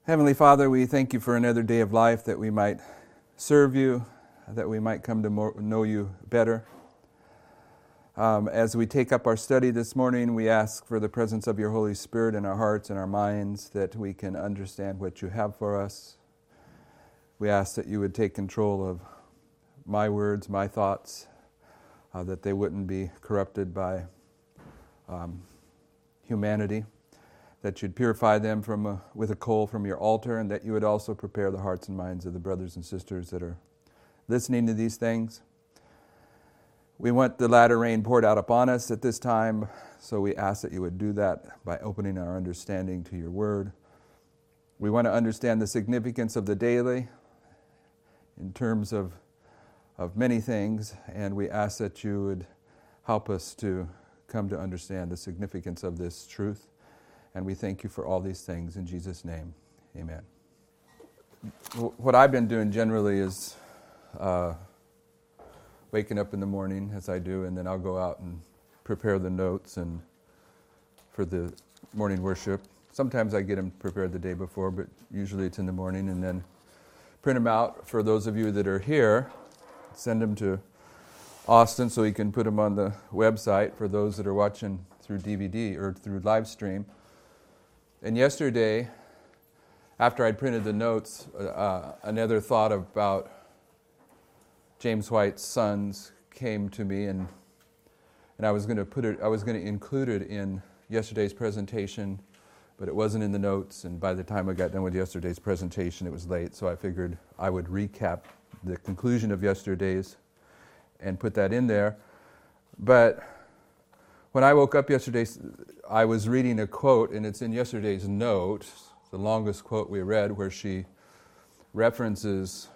Heavenly Father, we thank you for another day of life that we might serve you, that we might come to know you better. As we take up our study this morning, we ask for the presence of your Holy Spirit in our hearts and our minds, that we can understand what you have for us. We ask that you would take control of my words, my thoughts, that they wouldn't be corrupted by humanity, that you'd purify them with a coal from your altar, and that you would also prepare the hearts and minds of the brothers and sisters that are listening to these things. We want the latter rain poured out upon us at this time, so we ask that you would do that by opening our understanding to your word. We want to understand the significance of the daily in terms of many things, and we ask that you would help us to come to understand the significance of this truth. And we thank you for all these things in Jesus' name. Amen. What I've been doing generally is waking up in the morning, as I do, and then I'll go out and prepare the notes and for the morning worship. Sometimes I get them prepared the day before, but usually it's in the morning, and then print them out for those of you that are here. Send them to Austin so he can put them on the website for those that are watching through DVD or through live stream. And yesterday, after I'd printed the notes, another thought about James White's sons came to me, and I was going to include it in yesterday's presentation, but it wasn't in the notes. And by the time I got done with yesterday's presentation, it was late, so I figured I would recap the conclusion of yesterday's and put that in there. But when I woke up yesterday, I was reading a quote, and it's in yesterday's note, the longest quote we read, where she references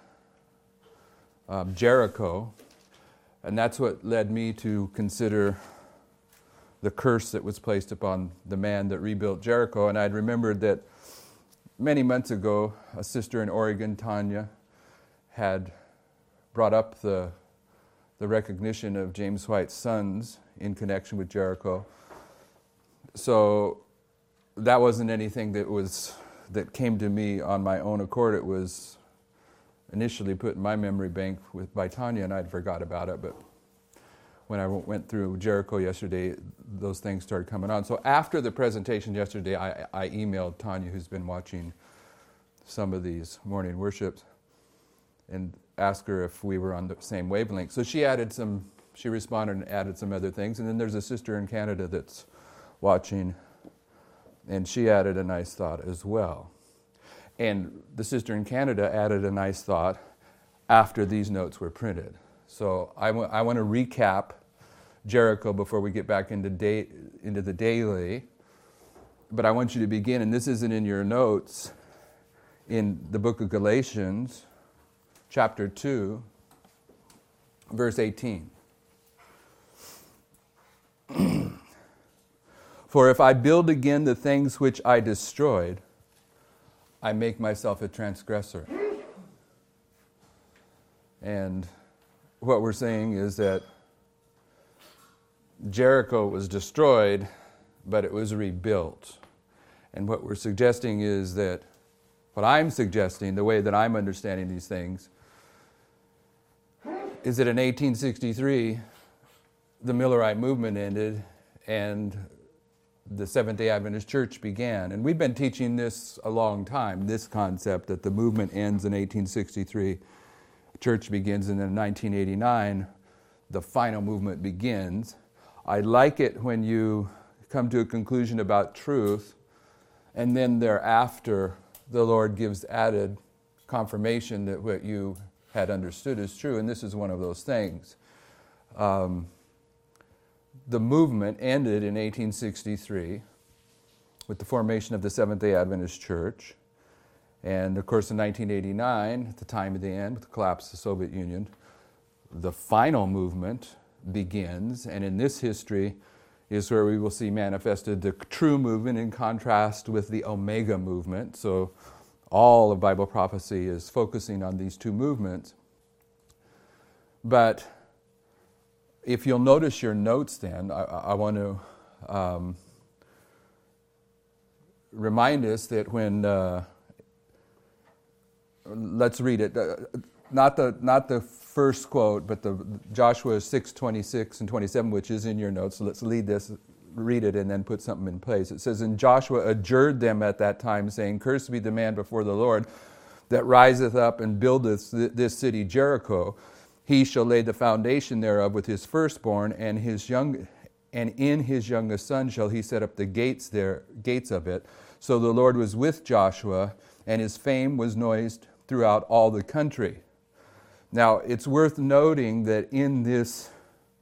Jericho, and that's what led me to consider the curse that was placed upon the man that rebuilt Jericho. And I'd remembered that many months ago, a sister in Oregon, Tanya, had brought up the recognition of James White's sons in connection with Jericho. So that wasn't anything that came to me on my own accord. It was initially put in my memory bank by Tanya, and I'd forgot about it. But when I went through Jericho yesterday, those things started coming on. So after the presentation yesterday, I emailed Tanya, who's been watching some of these morning worships, and asked her if we were on the same wavelength. So she responded and added some other things. And then there's a sister in Canada that's watching, and she added a nice thought as well. And the sister in Canada added a nice thought after these notes were printed. So I want to recap Jericho before we get back into the daily. But I want you to begin, and this isn't in your notes, in the book of Galatians, chapter 2, verse 18. For if I build again the things which I destroyed, I make myself a transgressor. And what we're saying is that Jericho was destroyed, but it was rebuilt. And what we're suggesting is that, what I'm suggesting, the way that I'm understanding these things, is that in 1863, the Millerite movement ended and the Seventh-day Adventist Church began. And we've been teaching this a long time, this concept that the movement ends in 1863, church begins, and then in 1989, the final movement begins. I like it when you come to a conclusion about truth, and then thereafter, the Lord gives added confirmation that what you had understood is true, and this is one of those things. The movement ended in 1863 with the formation of the Seventh-day Adventist Church. And of course in 1989, at the time of the end, with the collapse of the Soviet Union, the final movement begins. And in this history is where we will see manifested the true movement in contrast with the Omega movement. So all of Bible prophecy is focusing on these two movements. But if you'll notice your notes then, I want to remind us that when let's read it. Not the first quote, but the Joshua 6:26 and 27, which is in your notes. So let's read it, and then put something in place. It says, "And Joshua adjured them at that time, saying, Cursed be the man before the Lord that riseth up and buildeth this city Jericho. He shall lay the foundation thereof with his firstborn, and in his youngest son shall he set up the gates of it. So the Lord was with Joshua, and his fame was noised throughout all the country." Now, it's worth noting that in this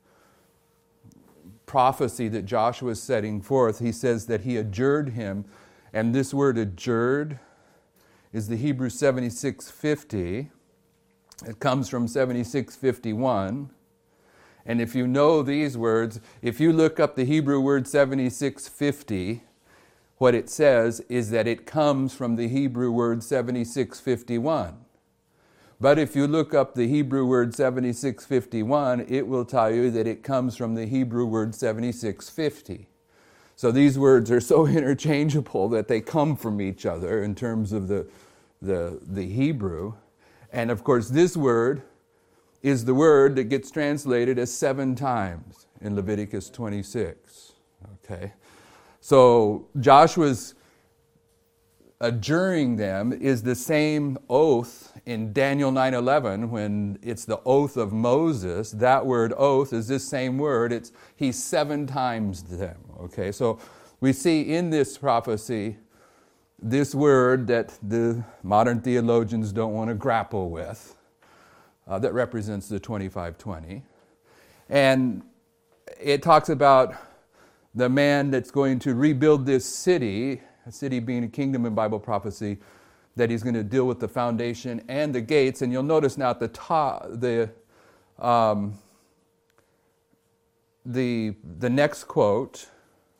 prophecy that Joshua is setting forth, he says that he adjured him, and this word adjured is the Hebrew 7650. It comes from 7651. And if you know these words, if you look up the Hebrew word 7650, what it says is that it comes from the Hebrew word 7651. But if you look up the Hebrew word 7651, it will tell you that it comes from the Hebrew word 7650. So these words are so interchangeable that they come from each other in terms of the Hebrew. And of course, this word is the word that gets translated as 7 times in Leviticus 26. Okay? So Joshua's adjuring them is the same oath in Daniel 9:11 when it's the oath of Moses. That word oath is this same word. He 7 times them. Okay, so we see in this prophecy this word that the modern theologians don't want to grapple with, that represents the 2520. And it talks about the man that's going to rebuild this city, a city being a kingdom in Bible prophecy, that he's going to deal with the foundation and the gates. And you'll notice now at the top, the next quote,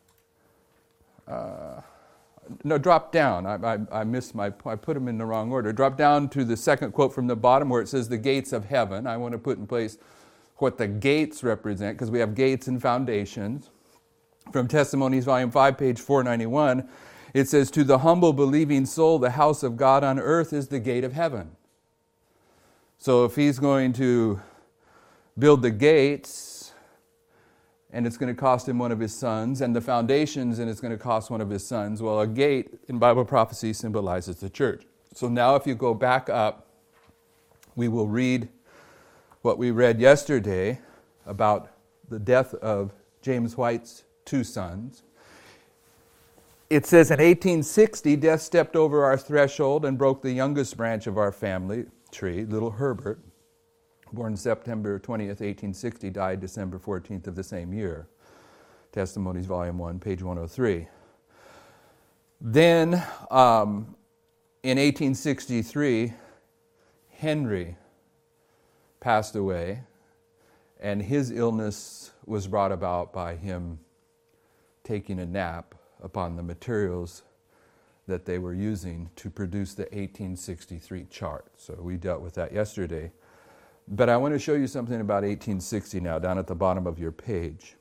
drop down. I put them in the wrong order. Drop down to the second quote from the bottom where it says the gates of heaven. I want to put in place what the gates represent, because we have gates and foundations. From Testimonies, Volume 5, page 491, it says, "To the humble believing soul, the house of God on earth is the gate of heaven." So if he's going to build the gates, and it's going to cost him one of his sons, and the foundations, and it's going to cost one of his sons, well, a gate in Bible prophecy symbolizes the church. So now if you go back up, we will read what we read yesterday about the death of James White's 2 sons. It says, "In 1860, death stepped over our threshold and broke the youngest branch of our family tree, little Herbert, born September 20th, 1860, died December 14th of the same year." Testimonies, Volume 1, page 103. Then, in 1863, Henry passed away, and his illness was brought about by him taking a nap upon the materials that they were using to produce the 1863 chart. So we dealt with that yesterday. But I want to show you something about 1860 now, down at the bottom of your page.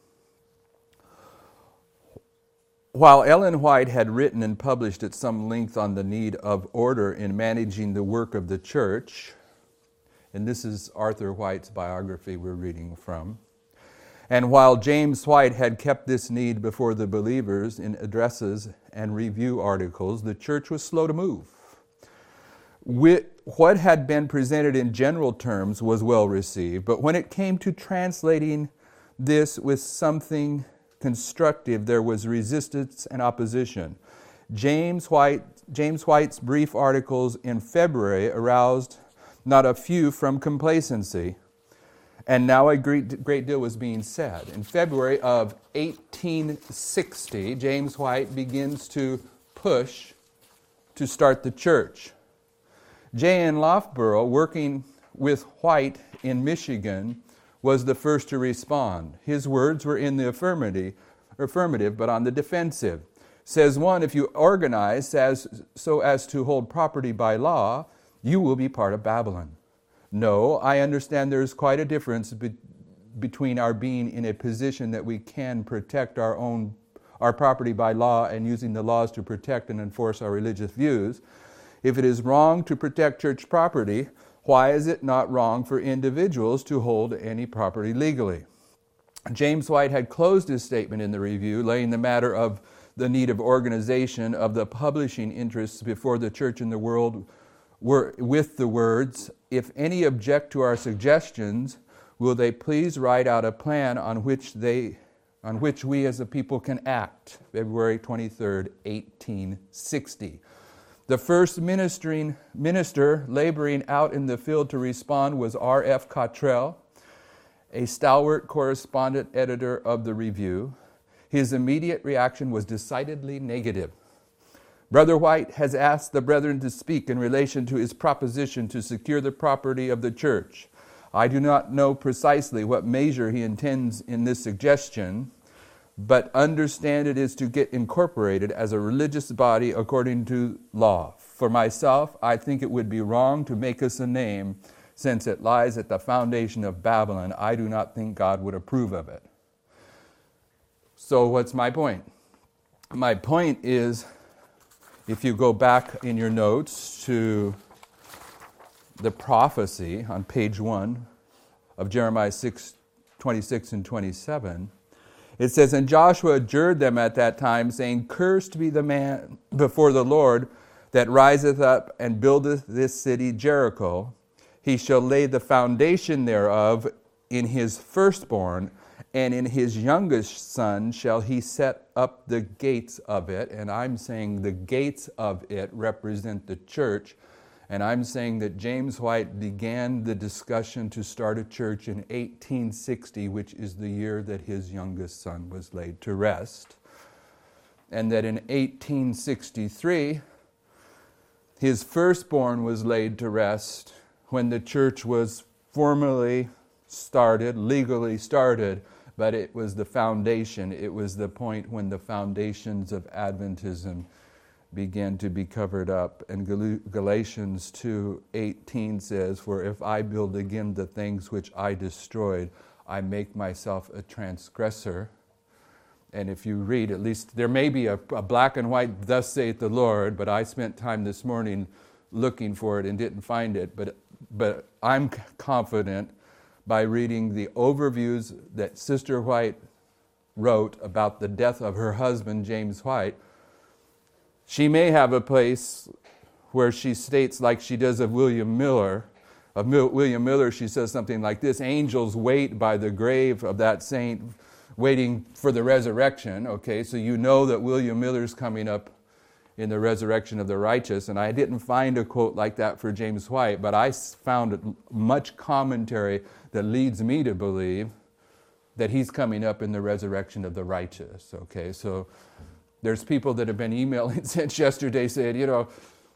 While Ellen White had written and published at some length on the need of order in managing the work of the church, and this is Arthur White's biography we're reading from, and while James White had kept this need before the believers in addresses and review articles, the church was slow to move. What had been presented in general terms was well received, but when it came to translating this with something constructive, there was resistance and opposition. James White's brief articles in February aroused not a few from complacency. And now a great deal was being said. In February of 1860, James White begins to push to start the church. J.N. Loughborough, working with White in Michigan, was the first to respond. His words were in the affirmative, but on the defensive. Says one, "If you organize so as to hold property by law, you will be part of Babylon. No, I understand there is quite a difference between our being in a position that we can protect our property by law and using the laws to protect and enforce our religious views. If it is wrong to protect church property, why is it not wrong for individuals to hold any property legally? James White had closed his statement in the review, laying the matter of the need of organization of the publishing interests before the church and the world were with the words, "If any object to our suggestions, will they please write out a plan on which we as a people can act?" February 23rd, 1860. The first minister laboring out in the field to respond was R.F. Cottrell, a stalwart correspondent editor of the Review. His immediate reaction was decidedly negative. Brother White has asked the brethren to speak in relation to his proposition to secure the property of the church. I do not know precisely what measure he intends in this suggestion, but understand it is to get incorporated as a religious body according to law. For myself, I think it would be wrong to make us a name, since it lies at the foundation of Babylon. I do not think God would approve of it. So what's my point? My point is, if you go back in your notes to the prophecy on page 1 of Jeremiah 6, 26 and 27, it says, "And Joshua adjured them at that time, saying, Cursed be the man before the Lord that riseth up and buildeth this city Jericho. He shall lay the foundation thereof in his firstborn, and in his youngest son shall he set up the gates of it." And I'm saying the gates of it represent the church. And I'm saying that James White began the discussion to start a church in 1860, which is the year that his youngest son was laid to rest. And that in 1863, his firstborn was laid to rest when the church was formally started, legally started, but it was the foundation. It was the point when the foundations of Adventism began to be covered up. And Galatians 2:18 says, "For if I build again the things which I destroyed, I make myself a transgressor." And if you read, at least there may be a black and white, "Thus saith the Lord," but I spent time this morning looking for it and didn't find it. But I'm confident by reading the overviews that Sister White wrote about the death of her husband, James White. She may have a place where she states, like she does of William Miller. Of William Miller, she says something like this: "Angels wait by the grave of that saint, waiting for the resurrection." Okay, so you know that William Miller's coming up in the resurrection of the righteous. And I didn't find a quote like that for James White, but I found much commentary that leads me to believe that he's coming up in the resurrection of the righteous. Okay, so there's people that have been emailing since yesterday saying,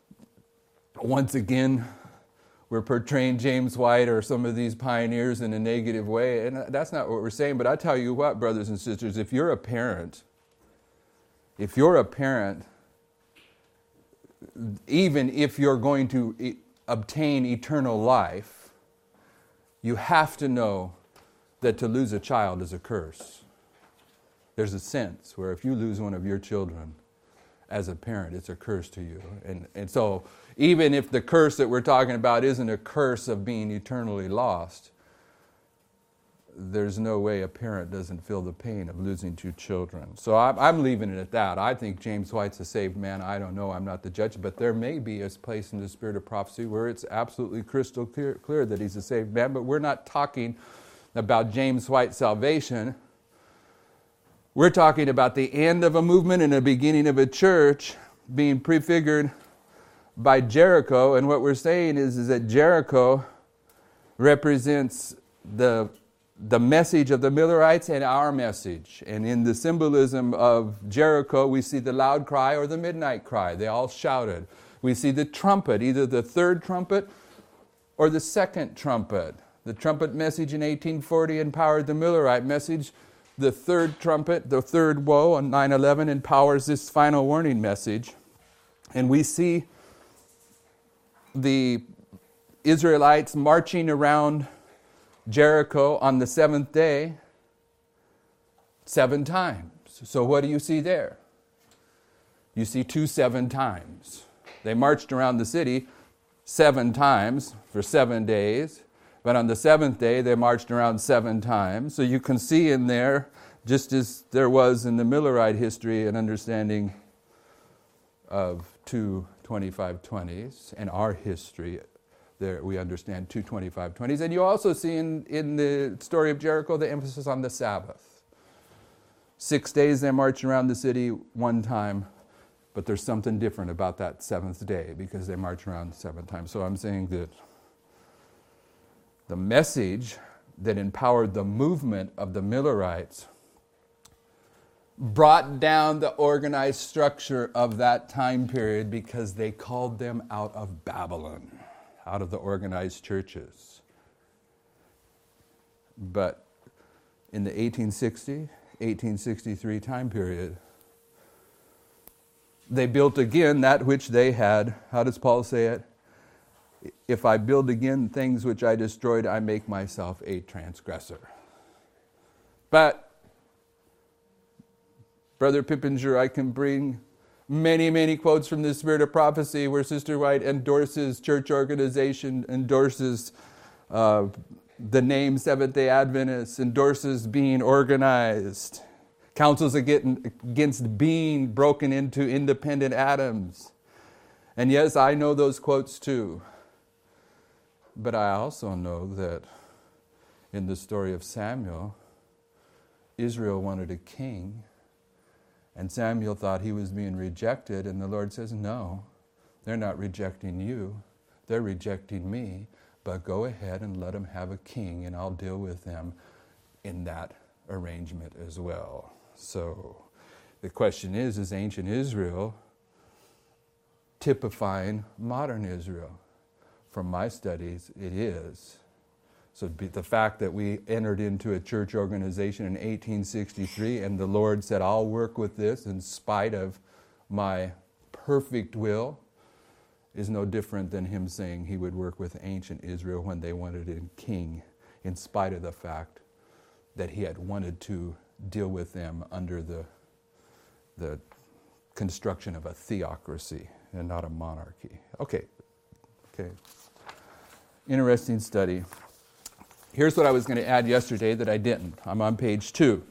once again, we're portraying James White or some of these pioneers in a negative way. And that's not what we're saying. But I tell you what, brothers and sisters, if you're a parent, even if you're going to obtain eternal life, you have to know that to lose a child is a curse. There's a sense where if you lose one of your children as a parent, it's a curse to you. And so even if the curse that we're talking about isn't a curse of being eternally lost, there's no way a parent doesn't feel the pain of losing two children. So I'm leaving it at that. I think James White's a saved man. I don't know. I'm not the judge. But there may be a place in the spirit of prophecy where it's absolutely crystal clear that he's a saved man. But we're not talking about James White's salvation. We're talking about the end of a movement and the beginning of a church being prefigured by Jericho. And what we're saying is that Jericho represents the message of the Millerites and our message. And in the symbolism of Jericho, we see the loud cry or the midnight cry. They all shouted. We see the trumpet, either the third trumpet or the second trumpet. The trumpet message in 1840 empowered the Millerite message. The third trumpet, the third woe on 9/11 empowers this final warning message. And we see the Israelites marching around Jericho on the seventh day 7 times. So what do you see there? You see 2 7 times. They marched around the city 7 times for 7 days. But on the 7th day, they marched around 7 times. So you can see in there, just as there was in the Millerite history, an understanding of 2 25-20s. In our history, there we understand 2 25-20s. And you also see in the story of Jericho the emphasis on the Sabbath. 6 days they marched around the city 1 time, but there's something different about that 7th day because they march around 7 times. So I'm saying that the message that empowered the movement of the Millerites brought down the organized structure of that time period because they called them out of Babylon, out of the organized churches. But in the 1863 time period, they built again that which they had. How does Paul say it? If I build again things which I destroyed, I make myself a transgressor. But, Brother Pippinger, I can bring many, many quotes from the Spirit of Prophecy where Sister White endorses church organization, endorses the name Seventh-day Adventists, endorses being organized, counsels against being broken into independent atoms. And yes, I know those quotes too. But I also know that in the story of Samuel, Israel wanted a king, and Samuel thought he was being rejected, and the Lord says, no, they're not rejecting you, they're rejecting me, but go ahead and let them have a king, and I'll deal with them in that arrangement as well. So the question is ancient Israel typifying modern Israel? From my studies, it is. So the fact that we entered into a church organization in 1863 and the Lord said, I'll work with this in spite of my perfect will, is no different than him saying he would work with ancient Israel when they wanted a king, in spite of the fact that he had wanted to deal with them under the construction of a theocracy and not a monarchy. Okay. Interesting study. Here's what I was going to add yesterday that I didn't. I'm on page 2.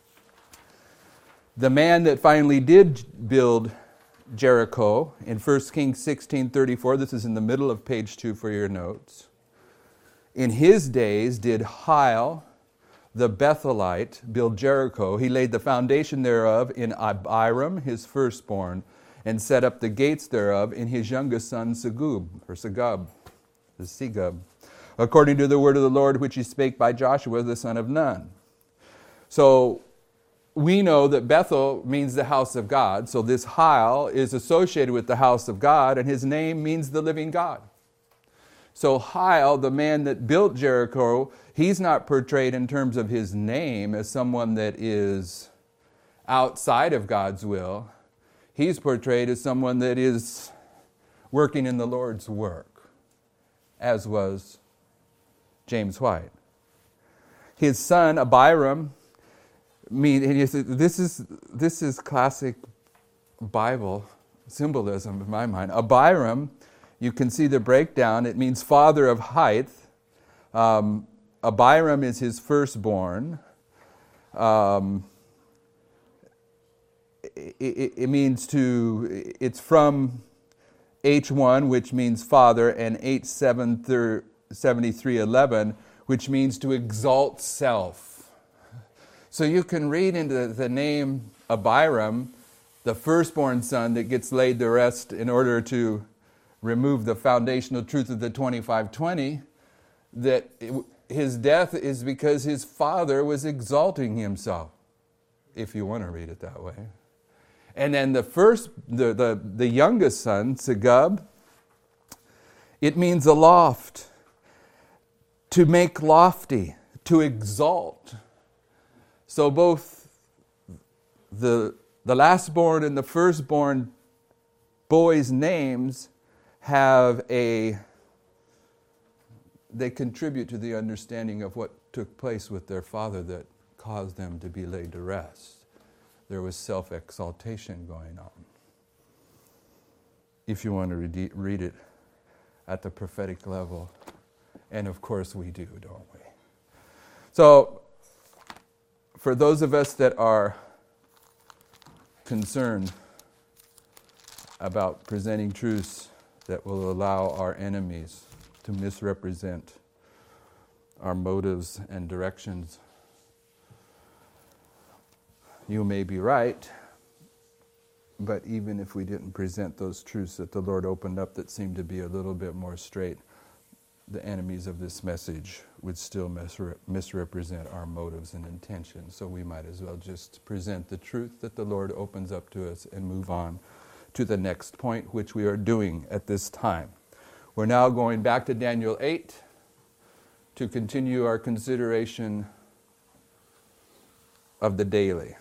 The man that finally did build Jericho in 1 Kings 16:34, this is in the middle of page 2 for your notes. In his days did Hiel, the Bethelite, build Jericho. He laid the foundation thereof in Abiram, his firstborn, and set up the gates thereof in his youngest son Segub, according to the word of the Lord which he spake by Joshua the son of Nun. So we know that Bethel means the house of God. So this Hiel is associated with the house of God, and his name means the living God. So Hiel, the man that built Jericho, he's not portrayed in terms of his name as someone that is outside of God's will. He's portrayed as someone that is working in the Lord's work, as was James White. His son, Abiram, this is classic Bible symbolism in my mind. Abiram, you can see the breakdown. It means father of height. Abiram is his firstborn. It means it's from H1, which means father, and H7311, which means to exalt self. So you can read into the name Abiram, the firstborn son that gets laid to rest in order to remove the foundational truth of the 25-20, that his death is because his father was exalting himself, if you want to read it that way. And then the youngest son, Segub, it means aloft, to make lofty, to exalt. So both the lastborn and the firstborn boys' names they contribute to the understanding of what took place with their father that caused them to be laid to rest. There was self-exaltation going on. if you want to read it at the prophetic level. And of course we do, don't we? So, for those of us that are concerned about presenting truths that will allow our enemies to misrepresent our motives and directions, you may be right, but even if we didn't present those truths that the Lord opened up that seemed to be a little bit more straight, the enemies of this message would still misrepresent our motives and intentions. So we might as well just present the truth that the Lord opens up to us and move on to the next point, which we are doing at this time. We're now going back to Daniel 8 to continue our consideration of the daily.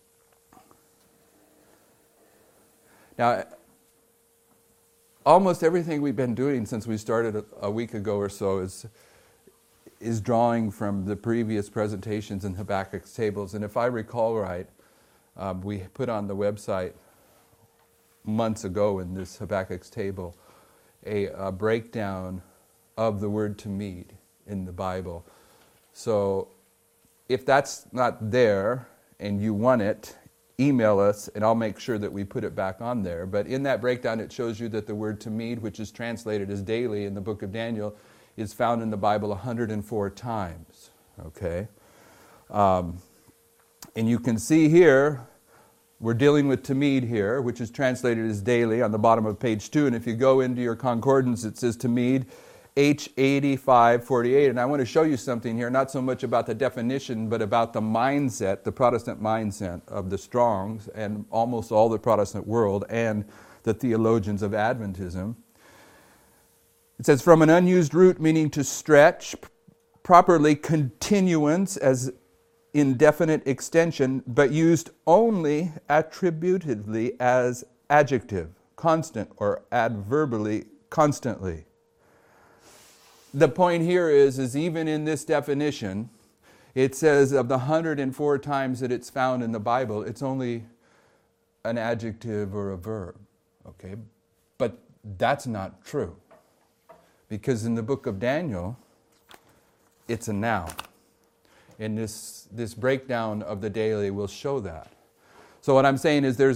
Now, almost everything we've been doing since we started a week ago or so is drawing from the previous presentations in Habakkuk's tables. And if I recall right, we put on the website months ago in this Habakkuk's table a breakdown of the word tamid in the Bible. So if that's not there and you want it, email us and I'll make sure that we put it back on there. But in that breakdown it shows you that the word tamid, which is translated as daily in the book of Daniel, is found in the Bible 104 times. Okay? And you can see here, we're dealing with tamid here, which is translated as daily on the bottom of page 2. And if you go into your concordance, it says tamid H8548. And I want to show you something here, not so much about the definition, but about the mindset, the Protestant mindset of the Strongs and almost all the Protestant world and the theologians of Adventism. It says, from an unused root meaning to stretch, properly continuance as indefinite extension, but used only attributively as adjective, constant, or adverbially constantly. The point here is even in this definition, it says of the 104 times that it's found in the Bible, it's only an adjective or a verb. Okay? But that's not true. Because in the book of Daniel, it's a noun. And this breakdown of the daily will show that. So what I'm saying is there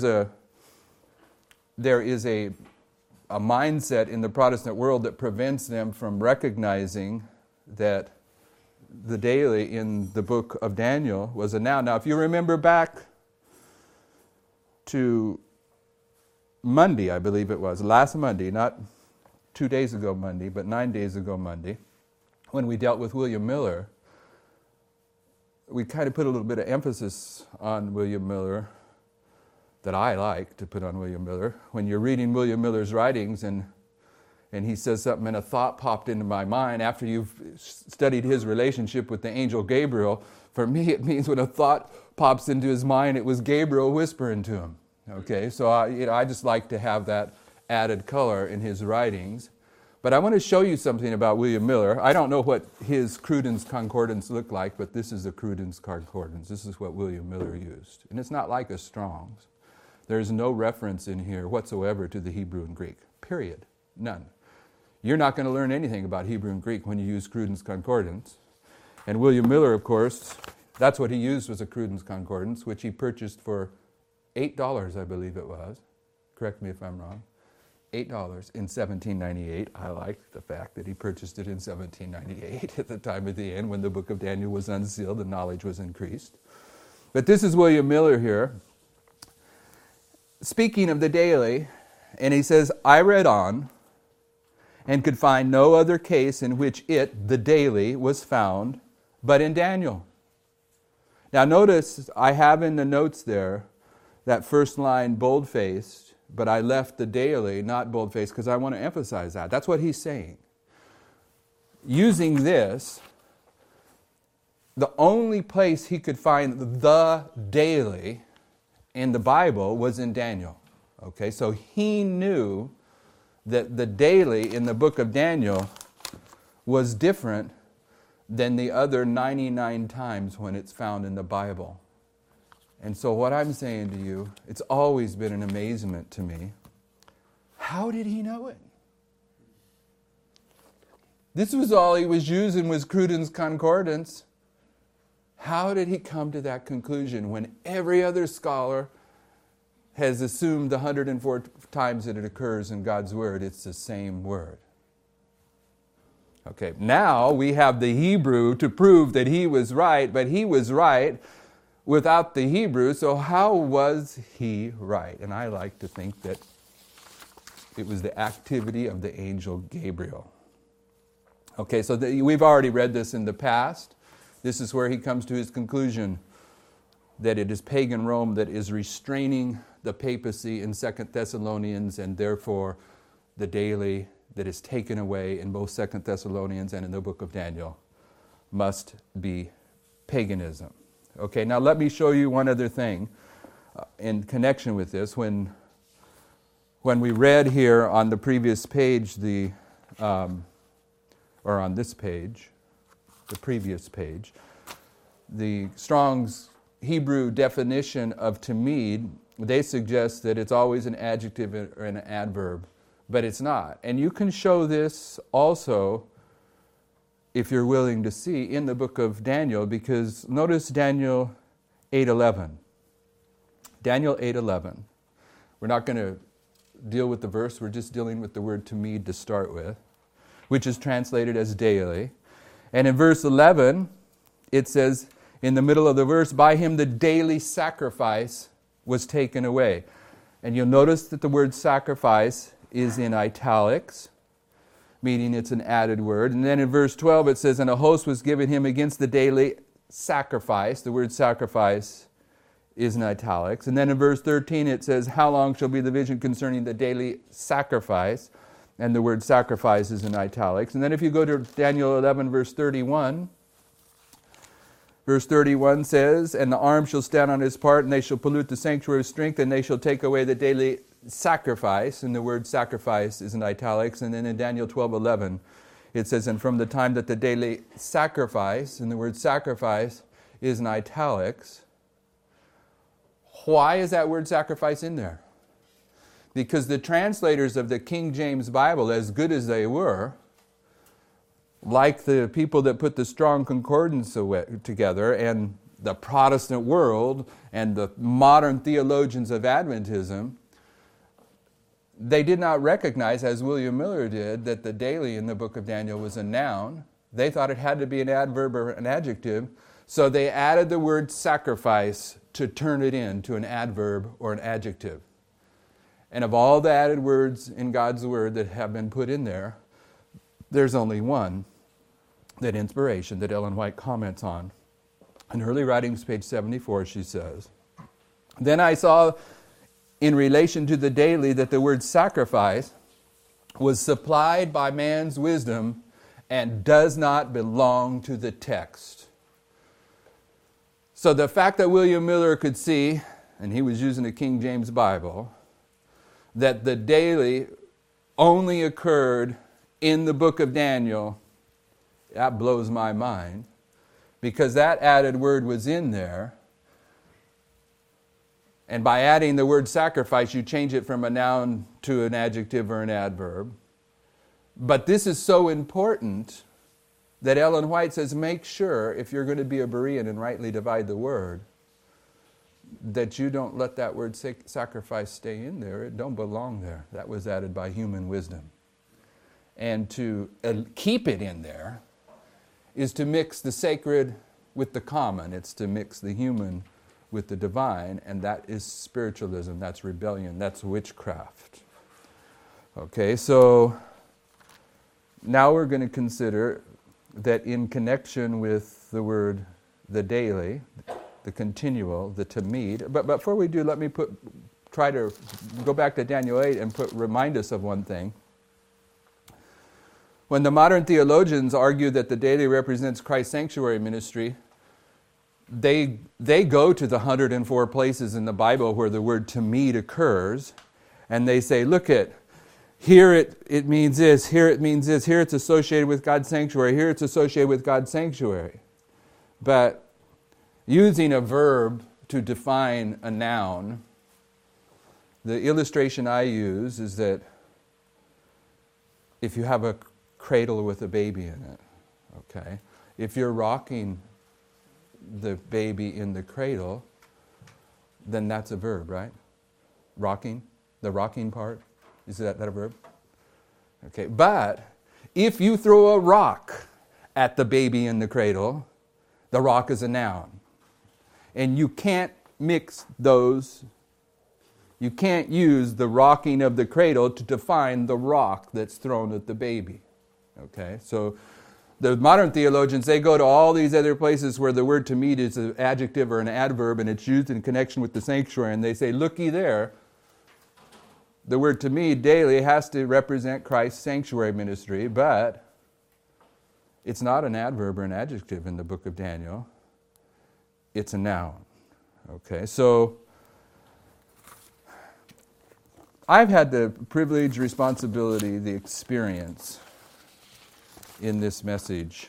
is a mindset in the Protestant world that prevents them from recognizing that the daily in the book of Daniel was a noun. Now, if you remember back to Monday, I believe it was, last Monday, not 2 days ago Monday, but 9 days ago Monday, when we dealt with William Miller, we kind of put a little bit of emphasis on William Miller that I like to put on William Miller. When you're reading William Miller's writings and he says something and a thought popped into my mind after you've studied his relationship with the angel Gabriel, for me it means when a thought pops into his mind, it was Gabriel whispering to him. Okay, so I just like to have that added color in his writings. But I want to show you something about William Miller. I don't know what his Cruden's Concordance looked like, but this is the Cruden's Concordance. This is what William Miller used. And it's not like a Strong's. There's no reference in here whatsoever to the Hebrew and Greek. Period. None. You're not going to learn anything about Hebrew and Greek when you use Cruden's Concordance. And William Miller, of course, that's what he used was a Cruden's Concordance, which he purchased for $8, I believe it was. Correct me if I'm wrong. $8 in 1798. I like the fact that he purchased it in 1798 at the time of the end when the book of Daniel was unsealed and knowledge was increased. But this is William Miller here, speaking of the daily, and he says, I read on and could find no other case in which it, the daily, was found but in Daniel. Now notice I have in the notes there that first line bold-faced, but I left the daily not bold-faced because I want to emphasize that. That's what he's saying. Using this, the only place he could find the daily in the Bible was in Daniel. Okay, so he knew that the daily in the book of Daniel was different than the other 99 times when it's found in the Bible. And so what I'm saying to you, it's always been an amazement to me How did he know it? This was all he was using, was Cruden's Concordance. How did he come to that conclusion when every other scholar has assumed the 104 times that it occurs in God's Word, it's the same word? Okay, now we have the Hebrew to prove that he was right, but he was right without the Hebrew, so how was he right? And I like to think that it was the activity of the angel Gabriel. Okay, so we've already read this in the past. This is where he comes to his conclusion that it is pagan Rome that is restraining the papacy in 2 Thessalonians, and therefore the daily that is taken away in both 2 Thessalonians and in the book of Daniel must be paganism. Okay, now let me show you one other thing in connection with this. When we read here on the previous page, or on this page, the previous page, the Strong's Hebrew definition of tamid, they suggest that it's always an adjective or an adverb, but it's not. And you can show this also, if you're willing to see, in the book of Daniel, because notice Daniel 8:11. Daniel 8:11. We're not going to deal with the verse, we're just dealing with the word tamid to start with, which is translated as daily. And in verse 11, it says, in the middle of the verse, by him the daily sacrifice was taken away. And you'll notice that the word sacrifice is in italics, meaning it's an added word. And then in verse 12 it says, and a host was given him against the daily sacrifice. The word sacrifice is in italics. And then in verse 13 it says, how long shall be the vision concerning the daily sacrifice? And the word sacrifice is in italics. And then if you go to Daniel 11, verse 31, verse 31 says, and the arm shall stand on his part, and they shall pollute the sanctuary of strength, and they shall take away the daily sacrifice. And the word sacrifice is in italics. And then in Daniel 12:11, it says, and from the time that the daily sacrifice, and the word sacrifice is in italics. Why is that word sacrifice in there? Because the translators of the King James Bible, as good as they were, like the people that put the Strong Concordance together, and the Protestant world, and the modern theologians of Adventism, they did not recognize, as William Miller did, that the daily in the book of Daniel was a noun. They thought it had to be an adverb or an adjective, so they added the word sacrifice to turn it into an adverb or an adjective. And of all the added words in God's Word that have been put in there, there's only one, that inspiration, that Ellen White comments on. In Early Writings, page 74, she says, then I saw in relation to the daily that the word sacrifice was supplied by man's wisdom and does not belong to the text. So the fact that William Miller could see, and he was using the King James Bible, that the daily only occurred in the book of Daniel, that blows my mind, because that added word was in there. And by adding the word sacrifice, you change it from a noun to an adjective or an adverb. But this is so important that Ellen White says, make sure, if you're going to be a Berean and rightly divide the word, that you don't let that word sacrifice stay in there. It don't belong there. That was added by human wisdom. And to keep it in there is to mix the sacred with the common. It's to mix the human with the divine, and that is spiritualism, that's rebellion, that's witchcraft. Okay, so now we're going to consider that in connection with the word the daily, the continual, the tamid. But before we do, let me try to go back to Daniel 8 and remind us of one thing. When the modern theologians argue that the daily represents Christ's sanctuary ministry, they go to the 104 places in the Bible where the word tamid occurs, and they say, look at, here it means this, here it means this, here it's associated with God's sanctuary, here it's associated with God's sanctuary. But using a verb to define a noun, the illustration I use is that if you have a cradle with a baby in it, okay? If you're rocking the baby in the cradle, then that's a verb, right? Rocking, the rocking part, is that a verb? Okay, but if you throw a rock at the baby in the cradle, the rock is a noun. And you can't mix those. You can't use the rocking of the cradle to define the rock that's thrown at the baby. Okay, so the modern theologians, they go to all these other places where the word to meet is an adjective or an adverb and it's used in connection with the sanctuary, and they say, looky there, the word to me daily has to represent Christ's sanctuary ministry, but it's not an adverb or an adjective in the book of Daniel. It's a noun. Okay, so I've had the privilege, responsibility, the experience in this message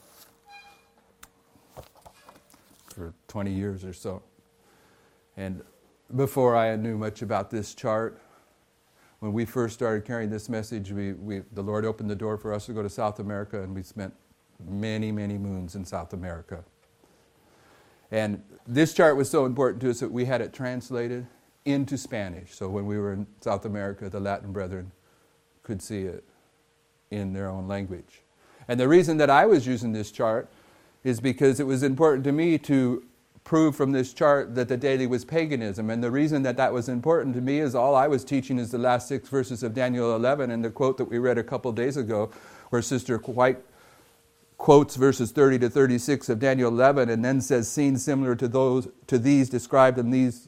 for 20 years or so. And before I knew much about this chart, when we first started carrying this message, the Lord opened the door for us to go to South America, and we spent many, many moons in South America. And this chart was so important to us that we had it translated into Spanish. So when we were in South America, the Latin brethren could see it in their own language. And the reason that I was using this chart is because it was important to me to prove from this chart that the daily was paganism. And the reason that that was important to me is all I was teaching is the last 6 verses of Daniel 11, and the quote that we read a couple days ago, where Sister White quotes verses 30 to 36 of Daniel 11, and then says, scenes similar to those described in these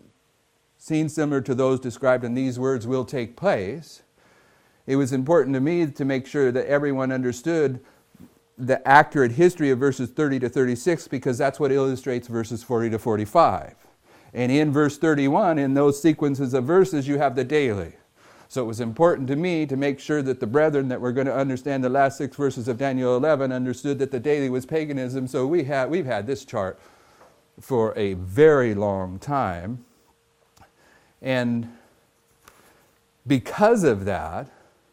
words will take place. It was important to me to make sure that everyone understood the accurate history of verses 30 to 36, because that's what illustrates verses 40 to 45. And in verse 31, in those sequences of verses, you have the daily. So it was important to me to make sure that the brethren that were going to understand the last 6 verses of Daniel 11 understood that the daily was paganism. So we've had this chart for a very long time. And because of that,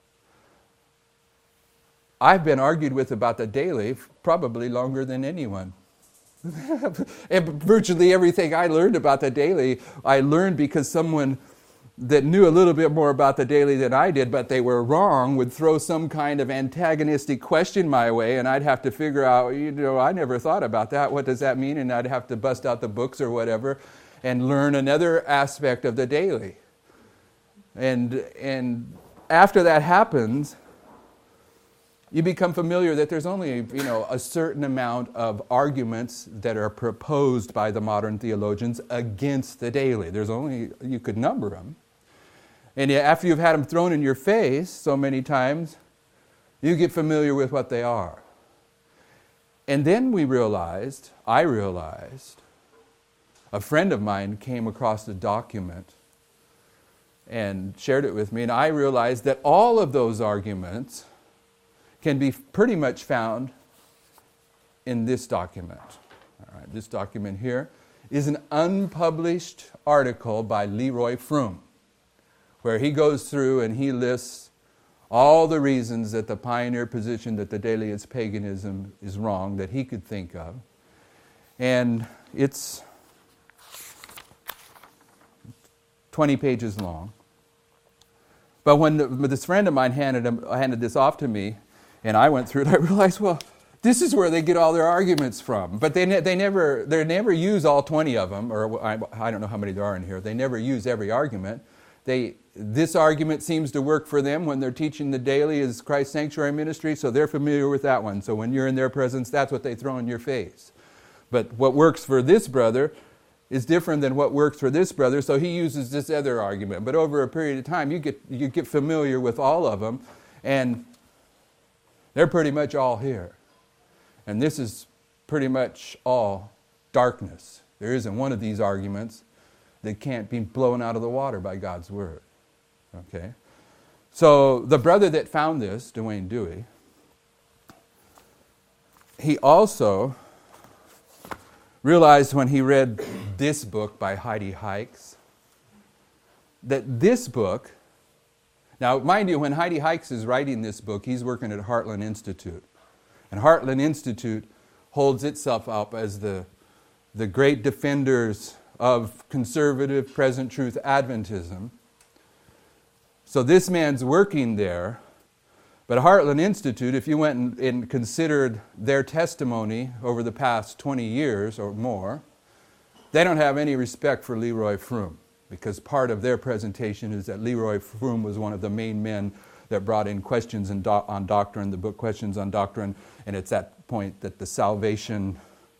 I've been argued with about the daily probably longer than anyone. And virtually everything I learned about the daily, I learned because someone that knew a little bit more about the daily than I did, but they were wrong, would throw some kind of antagonistic question my way, and I'd have to figure out, I never thought about that. What does that mean? And I'd have to bust out the books or whatever and learn another aspect of the daily. And after that happens, you become familiar that there's only, a certain amount of arguments that are proposed by the modern theologians against the daily. You could number them. And after you've had them thrown in your face so many times, you get familiar with what they are. And then I realized, a friend of mine came across a document and shared it with me, and I realized that all of those arguments can be pretty much found in this document. All right, this document here is an unpublished article by Leroy Froom, where he goes through and he lists all the reasons that the pioneer position that the daily is paganism is wrong that he could think of. And it's 20 pages long. But when this friend of mine handed this off to me, and I went through it, I realized, this is where they get all their arguments from. But they never use all 20 of them, or I don't know how many there are in here. They never use every argument. This argument seems to work for them when they're teaching the daily as Christ's sanctuary ministry, so they're familiar with that one. So when you're in their presence, that's what they throw in your face. But what works for this brother is different than what works for this brother, so he uses this other argument. But over a period of time, you get familiar with all of them, and they're pretty much all here. And this is pretty much all darkness. There isn't one of these arguments that can't be blown out of the water by God's Word. Okay? So the brother that found this, Dwayne Dewey, he also realized when he read this book by Heidi Hikes that this book Now, mind you, when Heidi Hykes is writing this book, he's working at Heartland Institute. And Heartland Institute holds itself up as the great defenders of conservative present truth Adventism. So this man's working there. But Heartland Institute, if you went and considered their testimony over the past 20 years or more, they don't have any respect for Leroy Froom, because part of their presentation is that Leroy Froom was one of the main men that brought in questions on doctrine, the book Questions on Doctrine, and it's that point that the salvation,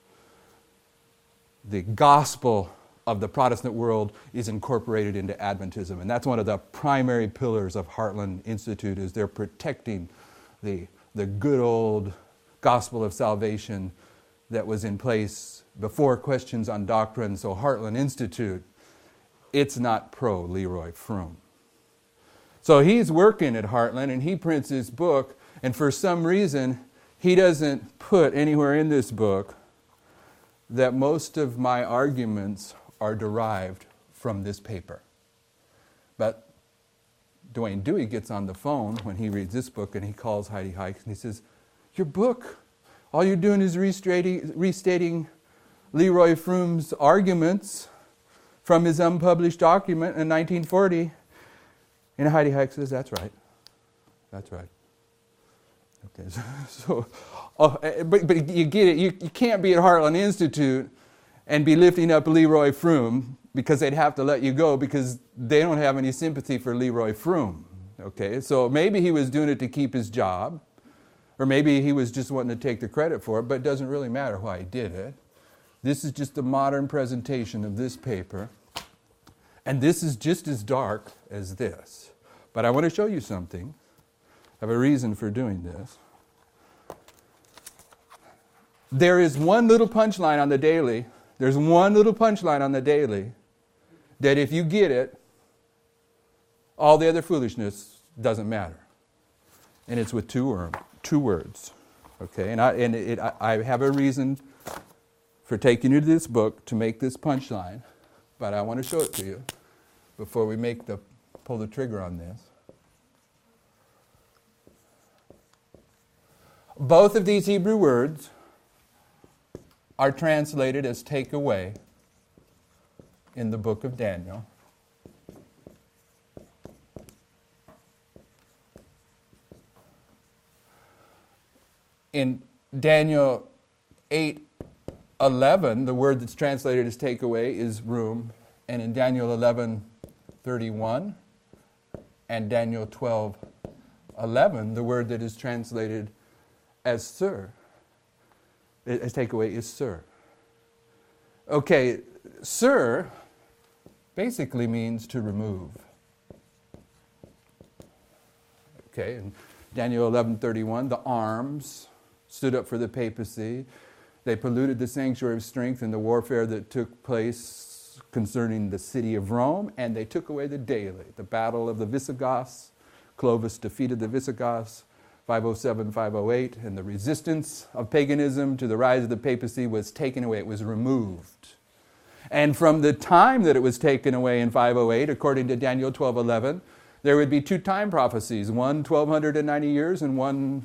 the gospel of the Protestant world is incorporated into Adventism. And that's one of the primary pillars of Heartland Institute, is they're protecting the good old gospel of salvation that was in place before Questions on Doctrine. So Heartland Institute, it's not pro Leroy Froom. So he's working at Heartland and he prints his book, and for some reason he doesn't put anywhere in this book that most of my arguments are derived from this paper. But Dwayne Dewey gets on the phone when he reads this book and he calls Heidi Hykes and he says, "Your book, all you're doing is restating Leroy Froom's arguments from his unpublished document in 1940. And Heidi Hykes says, "That's right. That's right." Okay, but you get it. You can't be at Heartland Institute and be lifting up Leroy Froom, because they'd have to let you go because they don't have any sympathy for Leroy Froom. Okay, so maybe he was doing it to keep his job, or maybe he was just wanting to take the credit for it, but it doesn't really matter why he did it. This is just a modern presentation of this paper, and this is just as dark as this. But I want to show you something. I have a reason for doing this. There is one little punchline on the daily. There's one little punchline on the daily that if you get it, all the other foolishness doesn't matter. And it's with two words. Okay, and I have a reason for taking you to this book to make this punchline, but I want to show it to you before we pull the trigger on this. Both of these Hebrew words are translated as take away in the book of Daniel. In Daniel 8:11, the word that's translated as take away is room, and in Daniel 11:31 and Daniel 12:11, the word that is translated as sir, as take away, is sir. Okay, sir basically means to remove. Okay, in Daniel 11:31, the arms stood up for the papacy. They polluted the sanctuary of strength in the warfare that took place concerning the city of Rome, and they took away the daily. The battle of the Visigoths, Clovis defeated the Visigoths, 507, 508, and the resistance of paganism to the rise of the papacy was taken away. It was removed. And from the time that it was taken away in 508, according to Daniel 12:11, there would be two time prophecies, one 1290 years and one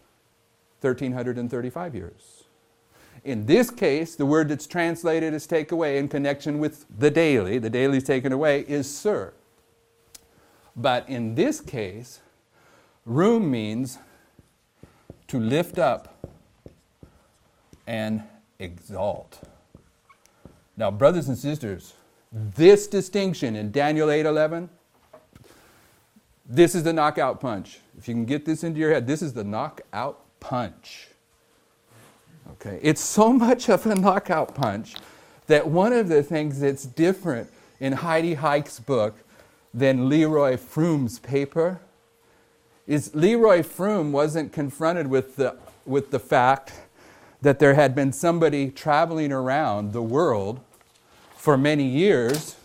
1335 years. In this case, the word that's translated as take away in connection with the daily is taken away, is sir. But in this case, room means to lift up and exalt. Now, brothers and sisters, this distinction in Daniel 8:11, this is the knockout punch. If you can get this into your head, this is the knockout punch. Okay, it's so much of a knockout punch that one of the things that's different in Heidi Hykes' book than Leroy Froom's paper is Leroy Froom wasn't confronted with the fact that there had been somebody traveling around the world for many years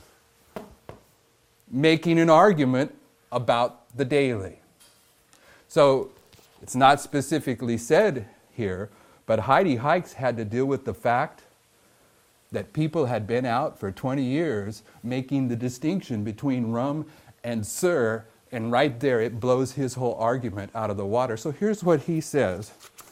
making an argument about the daily. So it's not specifically said here, but Heidi Hykes had to deal with the fact that people had been out for 20 years making the distinction between rum and sir And right there, it blows his whole argument out of the water. So here's what he says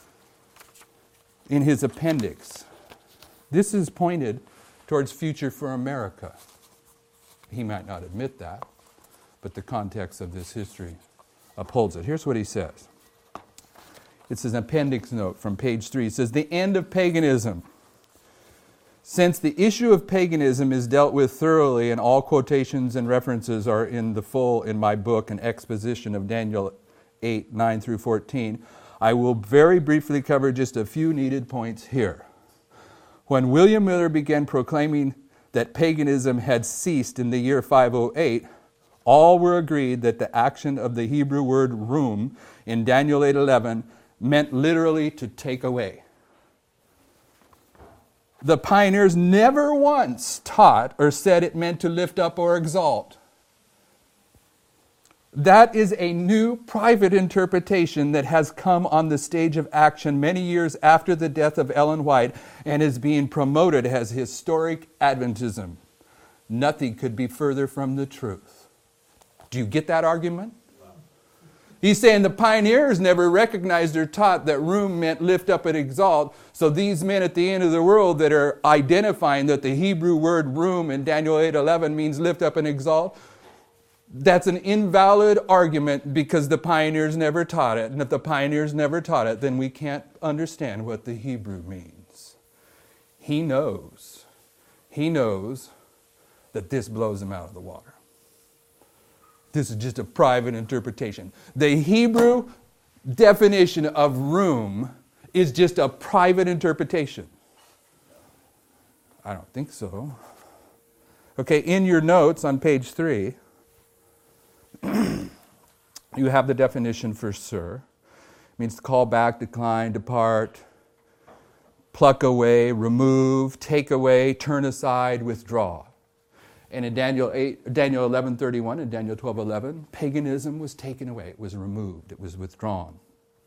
in his appendix. This is pointed towards future for America. He might not admit that, but the context of this history upholds it. Here's what he says. It's an appendix note from page 3. It says, the end of paganism. Since the issue of paganism is dealt with thoroughly, and all quotations and references are in the full in my book, An Exposition of Daniel 8, 9 through 14, I will very briefly cover just a few needed points here. When William Miller began proclaiming that paganism had ceased in the year 508, all were agreed that the action of the Hebrew word rum in Daniel 8:11 meant literally to take away. The pioneers never once taught or said it meant to lift up or exalt. That is a new private interpretation that has come on the stage of action many years after the death of Ellen White and is being promoted as historic Adventism. Nothing could be further from the truth. Do you get that argument? He's saying the pioneers never recognized or taught that rum meant lift up and exalt. So these men at the end of the world that are identifying that the Hebrew word rum in Daniel 8:11 means lift up and exalt, that's an invalid argument because the pioneers never taught it. And if the pioneers never taught it, then we can't understand what the Hebrew means. He knows that this blows him out of the water. This is just a private interpretation. The Hebrew definition of rum is just a private interpretation. I don't think so. Okay, in your notes on page 3, you have the definition for sir. It means to call back, decline, depart, pluck away, remove, take away, turn aside, withdraw. And in Daniel 11:31 and Daniel 12:11, paganism was taken away. It was removed. It was withdrawn.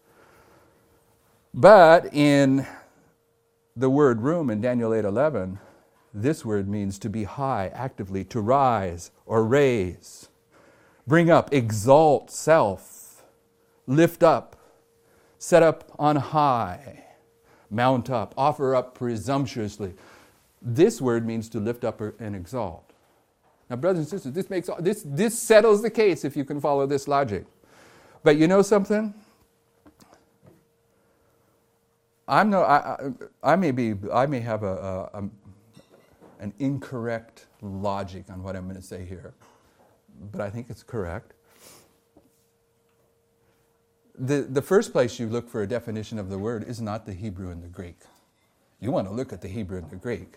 But in the word rum in Daniel 8:11, this word means to be high, actively, to rise or raise, bring up, exalt self, lift up, set up on high, mount up, offer up presumptuously. This word means to lift up and exalt. Now, brothers and sisters, this settles the case if you can follow this logic. But you know something? I may have an incorrect logic on what I'm going to say here, but I think it's correct. The first place you look for a definition of the word is not the Hebrew and the Greek. You want to look at the Hebrew and the Greek,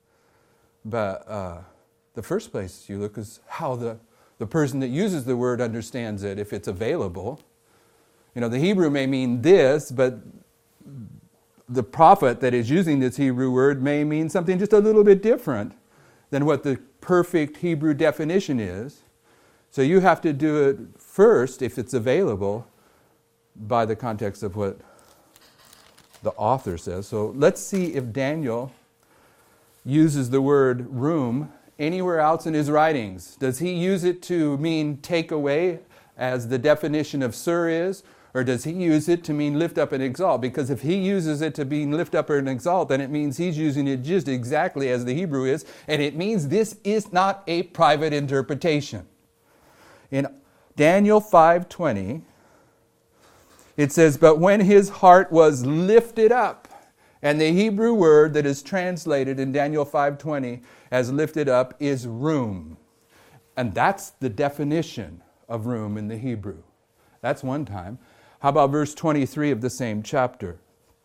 but the first place you look is how the person that uses the word understands it, if it's available. You know, the Hebrew may mean this, but the prophet that is using this Hebrew word may mean something just a little bit different than what the perfect Hebrew definition is. So you have to do it first, if it's available, by the context of what the author says. So let's see if Daniel uses the word rum anywhere else in his writings. Does he use it to mean take away, as the definition of sir is? Or does he use it to mean lift up and exalt? Because if he uses it to mean lift up and exalt, then it means he's using it just exactly as the Hebrew is. And it means this is not a private interpretation. In Daniel 5:20, it says, but when his heart was lifted up, and the Hebrew word that is translated in Daniel 5:20 as lifted up is rum. And that's the definition of rum in the Hebrew. That's one time. How about verse 23 of the same chapter?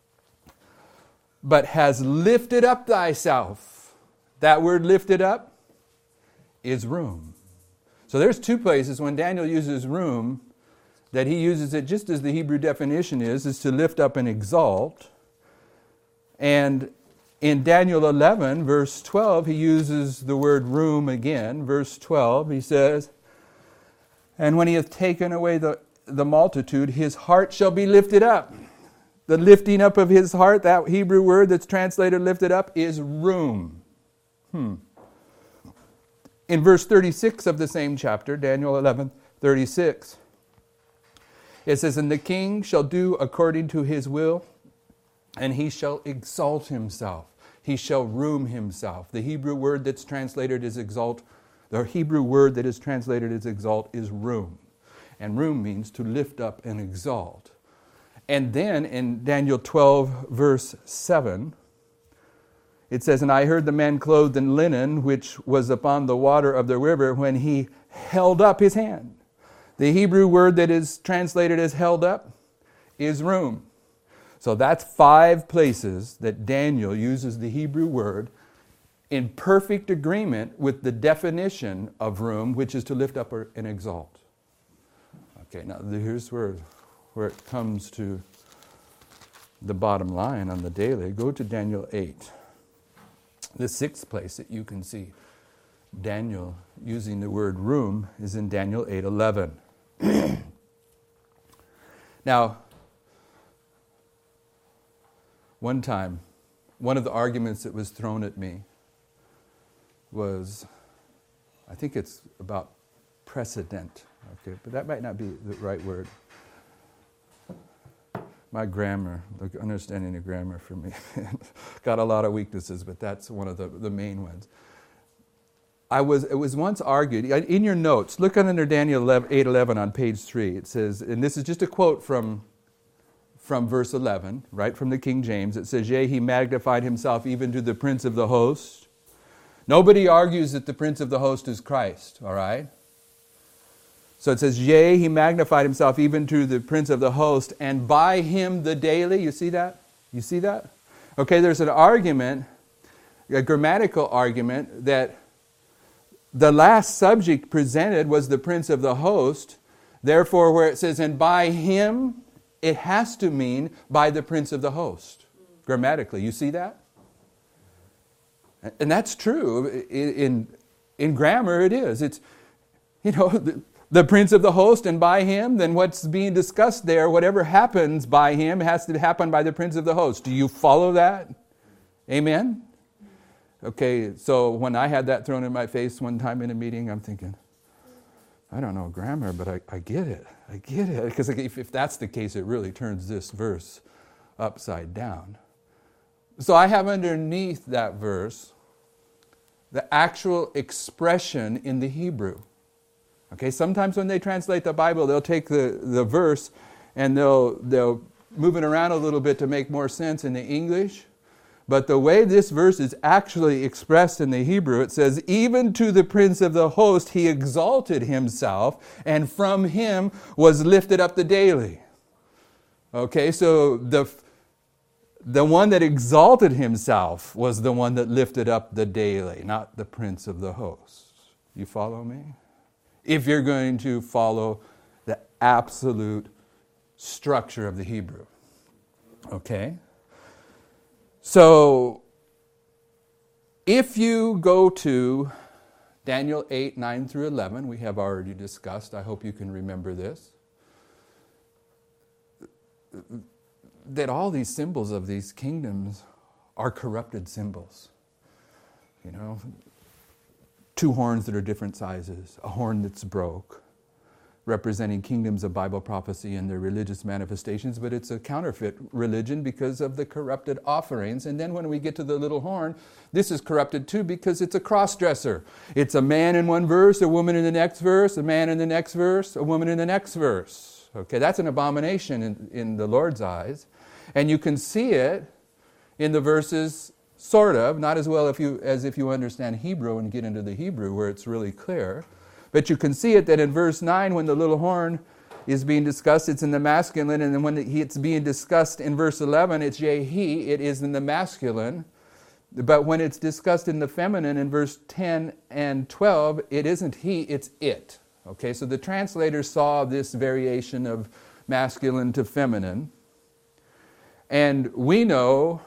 But has lifted up thyself. That word lifted up is rum. So there's two places when Daniel uses rum that he uses it just as the Hebrew definition is to lift up and exalt. And in Daniel 11, verse 12, he uses the word rum again. Verse 12, he says, and when he hath taken away the multitude, his heart shall be lifted up. The lifting up of his heart, that Hebrew word that's translated lifted up, is rum. In verse 36 of the same chapter, Daniel 11, 36. It says, "And the king shall do according to his will, and he shall exalt himself. He shall room himself." The Hebrew word that's translated as exalt, the Hebrew word that is translated as exalt is room. And room means to lift up and exalt. And then in Daniel 12, verse 7, it says, "And I heard the man clothed in linen, which was upon the water of the river, when he held up his hand." The Hebrew word that is translated as held up is room. So that's 5 places that Daniel uses the Hebrew word in perfect agreement with the definition of room, which is to lift up and exalt. Okay, now here's where it comes to the bottom line on the daily. Go to Daniel 8. The 6th place that you can see Daniel using the word room is in Daniel 8:11. Now, one time, one of the arguments that was thrown at me was, I think it's about precedent, okay, but that might not be the right word. My grammar, the understanding of grammar for me, got a lot of weaknesses, but that's one of the main ones. It was once argued, in your notes, look under Daniel 8:11 on page 3. It says, and this is just a quote from verse 11, right, from the King James. It says, "Yea, he magnified himself even to the prince of the host." Nobody argues that the prince of the host is Christ, all right? So it says, "Yea, he magnified himself even to the prince of the host, and by him the daily." You see that? You see that? Okay, there's an argument, a grammatical argument, that the last subject presented was the prince of the host. Therefore, where it says, "and by him," it has to mean by the prince of the host, grammatically. You see that? And that's true. In grammar, it is. It's, the prince of the host, and by him, then what's being discussed there, whatever happens by him, has to happen by the prince of the host. Do you follow that? Amen? Okay, so when I had that thrown in my face one time in a meeting, I'm thinking, I don't know grammar, but I get it. I get it. Because if that's the case, it really turns this verse upside down. So I have underneath that verse the actual expression in the Hebrew. Okay, sometimes when they translate the Bible, they'll take the verse and they'll move it around a little bit to make more sense in the English. But the way this verse is actually expressed in the Hebrew, it says, "Even to the prince of the host he exalted himself, and from him was lifted up the daily." Okay, so the one that exalted himself was the one that lifted up the daily, not the prince of the host. You follow me? If you're going to follow the absolute structure of the Hebrew. Okay? So, if you go to Daniel 8, 9 through 11, we have already discussed, I hope you can remember this, that all these symbols of these kingdoms are corrupted symbols. 2 horns that are different sizes, a horn that's broke, representing kingdoms of Bible prophecy and their religious manifestations, but it's a counterfeit religion because of the corrupted offerings. And then when we get to the little horn, this is corrupted too because it's a cross-dresser. It's a man in one verse, a woman in the next verse, a man in the next verse, a woman in the next verse. Okay, that's an abomination in the Lord's eyes. And you can see it in the verses, sort of, not as well as if you understand Hebrew and get into the Hebrew where it's really clear. But you can see it that in verse 9, when the little horn is being discussed, it's in the masculine. And then when it's being discussed in verse 11, it's yea, he, it is in the masculine. But when it's discussed in the feminine in verse 10 and 12, it isn't he, it's it. Okay, so the translators saw this variation of masculine to feminine. And we know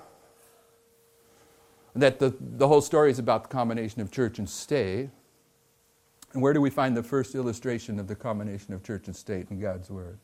that the whole story is about the combination of church and state. And where do we find the first illustration of the combination of church and state in God's Word?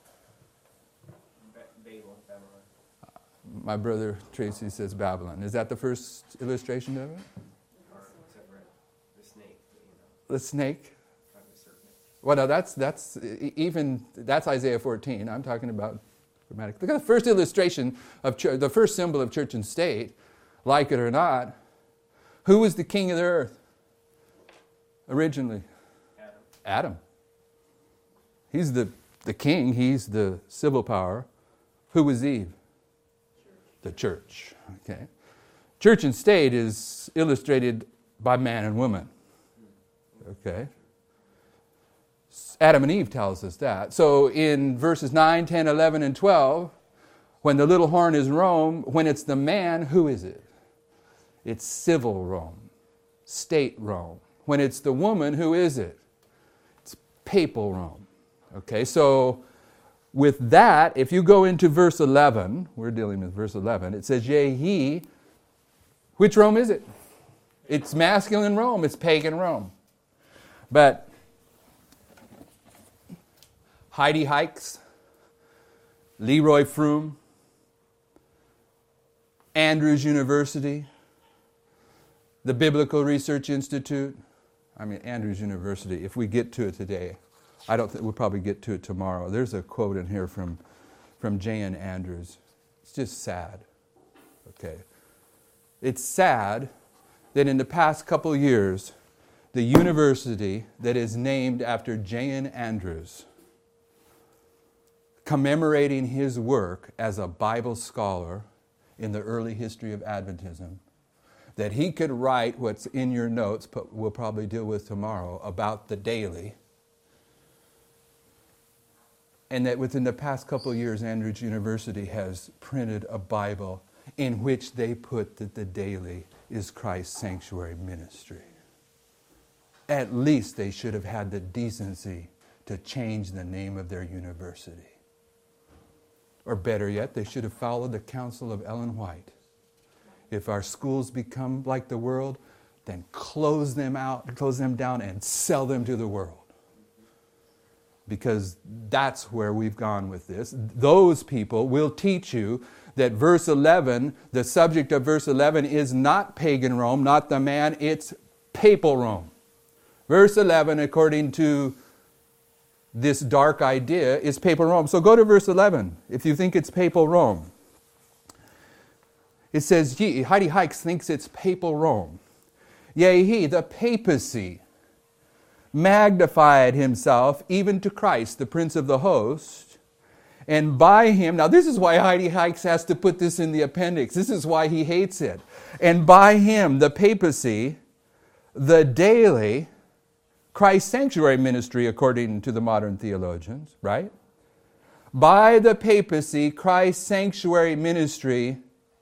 Babel, Babylon. My brother Tracy says Babylon. Is that the first illustration of it? Or except for the snake. The snake? Not the serpent. Well, no, that's Isaiah 14. I'm talking about grammatic. Look at the first illustration of the first symbol of church and state, like it or not. Who was the king of the earth originally? Adam. He's the king. He's the civil power. Who was Eve? The church. Okay. Church and state is illustrated by man and woman. Okay. Adam and Eve tells us that. So in verses 9, 10, 11, and 12, when the little horn is Rome, when it's the man, who is it? It's civil Rome, state Rome. When it's the woman, who is it? It's papal Rome. Okay, so with that, if you go into verse 11, we're dealing with verse 11, it says, yea, he, which Rome is it? It's masculine Rome, it's pagan Rome. But Heidi Hikes, Leroy Froome, Andrews University, the Biblical Research Institute, Andrews University, if we get to it today, I don't think we'll probably get to it tomorrow. There's a quote in here from J.N. Andrews. It's just sad. Okay. It's sad that in the past couple years, the university that is named after J.N. Andrews, commemorating his work as a Bible scholar in the early history of Adventism, that he could write what's in your notes, but we'll probably deal with tomorrow, about the daily. And that within the past couple of years, Andrews University has printed a Bible in which they put that the daily is Christ's sanctuary ministry. At least they should have had the decency to change the name of their university. Or better yet, they should have followed the counsel of Ellen White. If our schools become like the world, then close them down and sell them to the world. Because that's where we've gone with this. Those people will teach you that verse 11, the subject of verse 11 is not pagan Rome, not the man, it's papal Rome. Verse 11, according to this dark idea, is papal Rome. So go to verse 11, if you think it's papal Rome. It says, Heidi Hikes thinks it's papal Rome. Yea, he, the papacy, magnified himself even to Christ, the Prince of the host, and by him, now this is why Heidi Hikes has to put this in the appendix. This is why he hates it. And by him, the papacy, the daily, Christ's sanctuary ministry, according to the modern theologians, right? By the papacy, Christ's sanctuary ministry,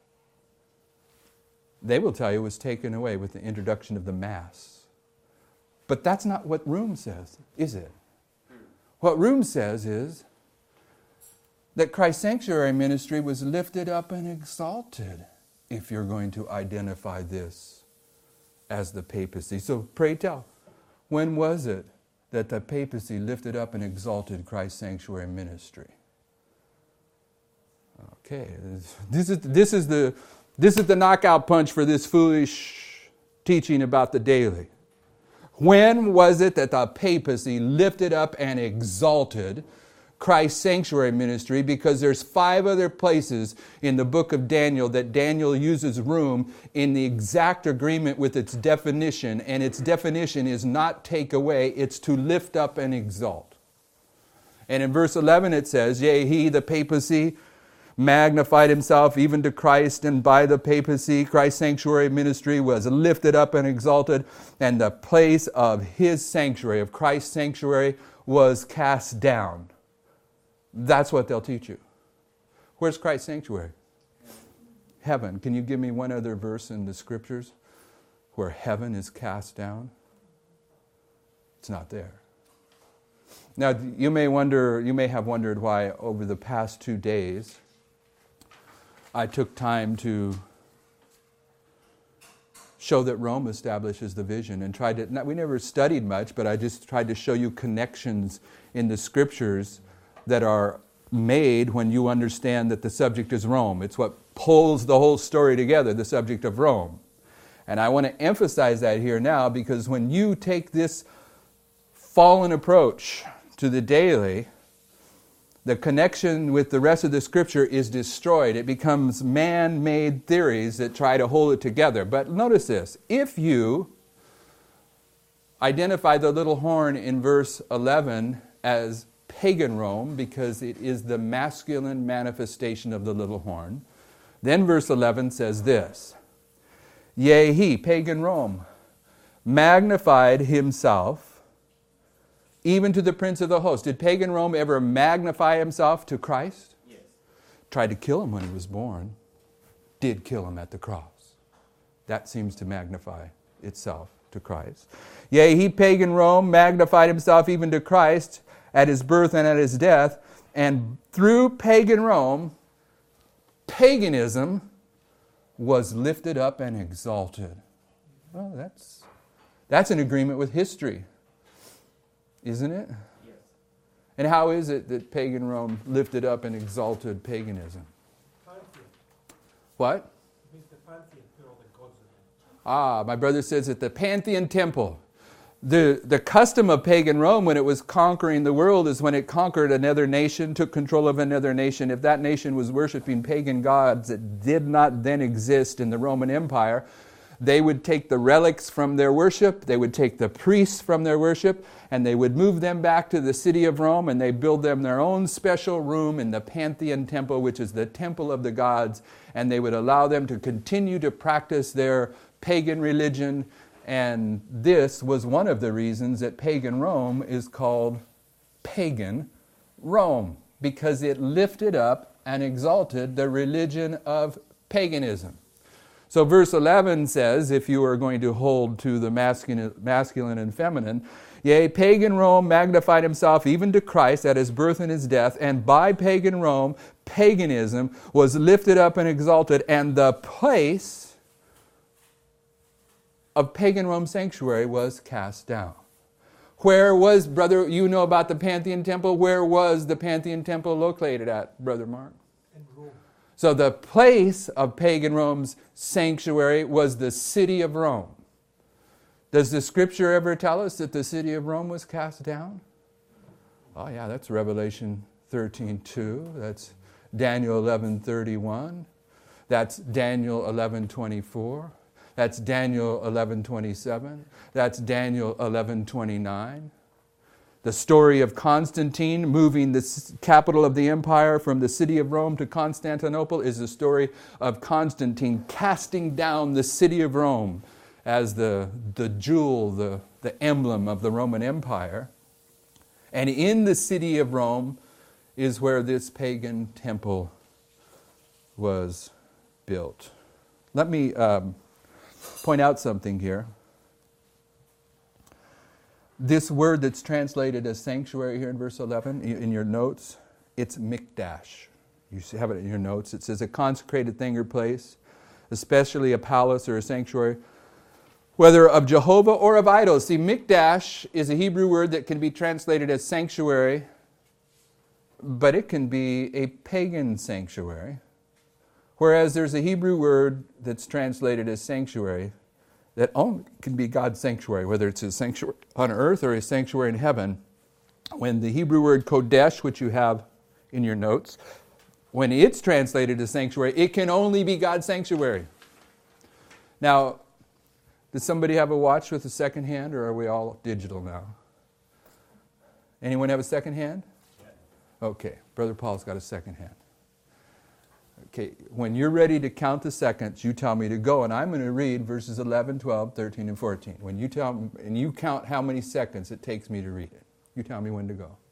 they will tell you, was taken away with the introduction of the Mass. But that's not what Room says, is it? What Room says is that Christ's sanctuary ministry was lifted up and exalted, if you're going to identify this as the papacy. So pray tell, when was it that the papacy lifted up and exalted Christ's sanctuary ministry? Okay, this is the knockout punch for this foolish teaching about the daily. When was it that the papacy lifted up and exalted Christ's sanctuary ministry? Because there's 5 other places in the book of Daniel that Daniel uses room in the exact agreement with its definition, and its definition is not take away, it's to lift up and exalt. And in verse 11 it says, yea, he, the papacy, magnified himself even to Christ, and by the papacy, Christ's sanctuary ministry was lifted up and exalted, and the place of his sanctuary, of Christ's sanctuary, was cast down. That's what they'll teach you. Where's Christ's sanctuary? Heaven. Can you give me one other verse in the scriptures where heaven is cast down? It's not there. Now, you may have wondered why over the past 2 days I took time to show that Rome establishes the vision and tried to, we never studied much, but I just tried to show you connections in the scriptures that are made when you understand that the subject is Rome. It's what pulls the whole story together, the subject of Rome. And I want to emphasize that here now, because when you take this fallen approach to the daily, the connection with the rest of the Scripture is destroyed. It becomes man-made theories that try to hold it together. But notice this. If you identify the little horn in verse 11 as pagan Rome, because it is the masculine manifestation of the little horn, then verse 11 says this, Yea, he, pagan Rome, magnified himself even to the prince of the host. Did pagan Rome ever magnify himself to Christ? Yes. Tried to kill him when he was born. Did kill him at the cross. That seems to magnify itself to Christ. Yea, he, pagan Rome, magnified himself even to Christ at his birth and at his death. And through pagan Rome, paganism was lifted up and exalted. Well, that's an agreement with history, isn't it? Yes. And how is it that pagan Rome lifted up and exalted paganism? Pantheon. What? It means the pantheon, put all the gods in it. My brother says at the Pantheon Temple. The custom of pagan Rome when it was conquering the world is when it conquered another nation, took control of another nation. If that nation was worshiping pagan gods that did not then exist in the Roman Empire, they would take the relics from their worship, they would take the priests from their worship, and they would move them back to the city of Rome, and they build them their own special room in the Pantheon Temple, which is the temple of the gods, and they would allow them to continue to practice their pagan religion. And this was one of the reasons that pagan Rome is called pagan Rome, because it lifted up and exalted the religion of paganism. So verse 11 says, if you are going to hold to the masculine and feminine, Yea, pagan Rome magnified himself even to Christ at his birth and his death, and by pagan Rome, paganism was lifted up and exalted, and the place of pagan Rome sanctuary was cast down. Where was, brother, you know about the Pantheon Temple, where was the Pantheon Temple located at, Brother Mark? In Rome. So the place of pagan Rome's sanctuary was the city of Rome. Does the Scripture ever tell us that the city of Rome was cast down? Oh yeah, that's Revelation 13:2. That's Daniel 11:31. That's Daniel 11:24. That's Daniel 11:27. That's Daniel 11:29. The story of Constantine moving the capital of the empire from the city of Rome to Constantinople is the story of Constantine casting down the city of Rome as the jewel, the emblem of the Roman Empire. And in the city of Rome is where this pagan temple was built. Let me point out something here. This word that's translated as sanctuary here in verse 11, in your notes, it's mikdash. You have it in your notes. It says a consecrated thing or place, especially a palace or a sanctuary, whether of Jehovah or of idols. See, mikdash is a Hebrew word that can be translated as sanctuary, but it can be a pagan sanctuary. Whereas there's a Hebrew word that's translated as sanctuary that only can be God's sanctuary, whether it's a sanctuary on earth or a sanctuary in heaven. When the Hebrew word kodesh, which you have in your notes, when it's translated as sanctuary, it can only be God's sanctuary. Now, does somebody have a watch with a second hand, or are we all digital now? Anyone have a second hand? Okay, Brother Paul's got a second hand. Okay, when you're ready to count the seconds, you tell me to go, and I'm going to read verses 11, 12, 13, and 14. When you tell me, and you count how many seconds it takes me to read it. You tell me when to go.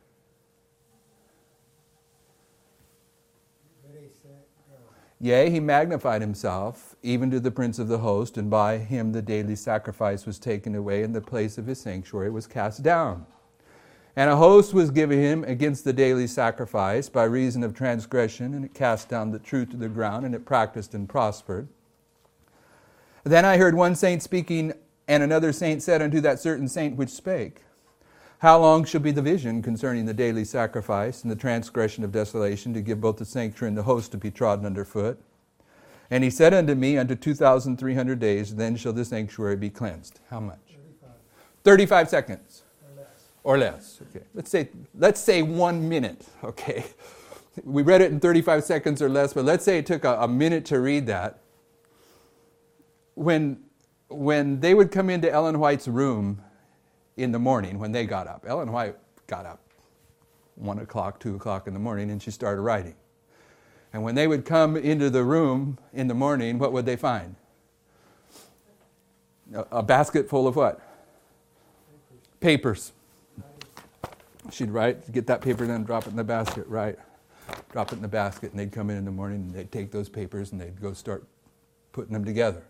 Ready, set, go. Yea, he magnified himself, even to the prince of the host, and by him the daily sacrifice was taken away, and the place of his sanctuary was cast down. And a host was given him against the daily sacrifice by reason of transgression, and it cast down the truth to the ground, and it practiced and prospered. Then I heard one saint speaking, and another saint said unto that certain saint which spake, How long shall be the vision concerning the daily sacrifice and the transgression of desolation, to give both the sanctuary and the host to be trodden under foot? And he said unto me, Unto 2,300 days, then shall the sanctuary be cleansed. How much? 35. 35 seconds. Or less. Or less. Okay. Let's say 1 minute. Okay. We read it in 35 seconds or less, but let's say it took a minute to read that. When they would come into Ellen White's room in the morning, when they got up, Ellen White got up 1 o'clock, 2 o'clock in the morning, and she started writing. And when they would come into the room in the morning, what would they find? A basket full of what? Papers. She'd write, get that paper, then drop it in the basket, right? Drop it in the basket, and they'd come in the morning, and they'd take those papers, and they'd go start putting them together.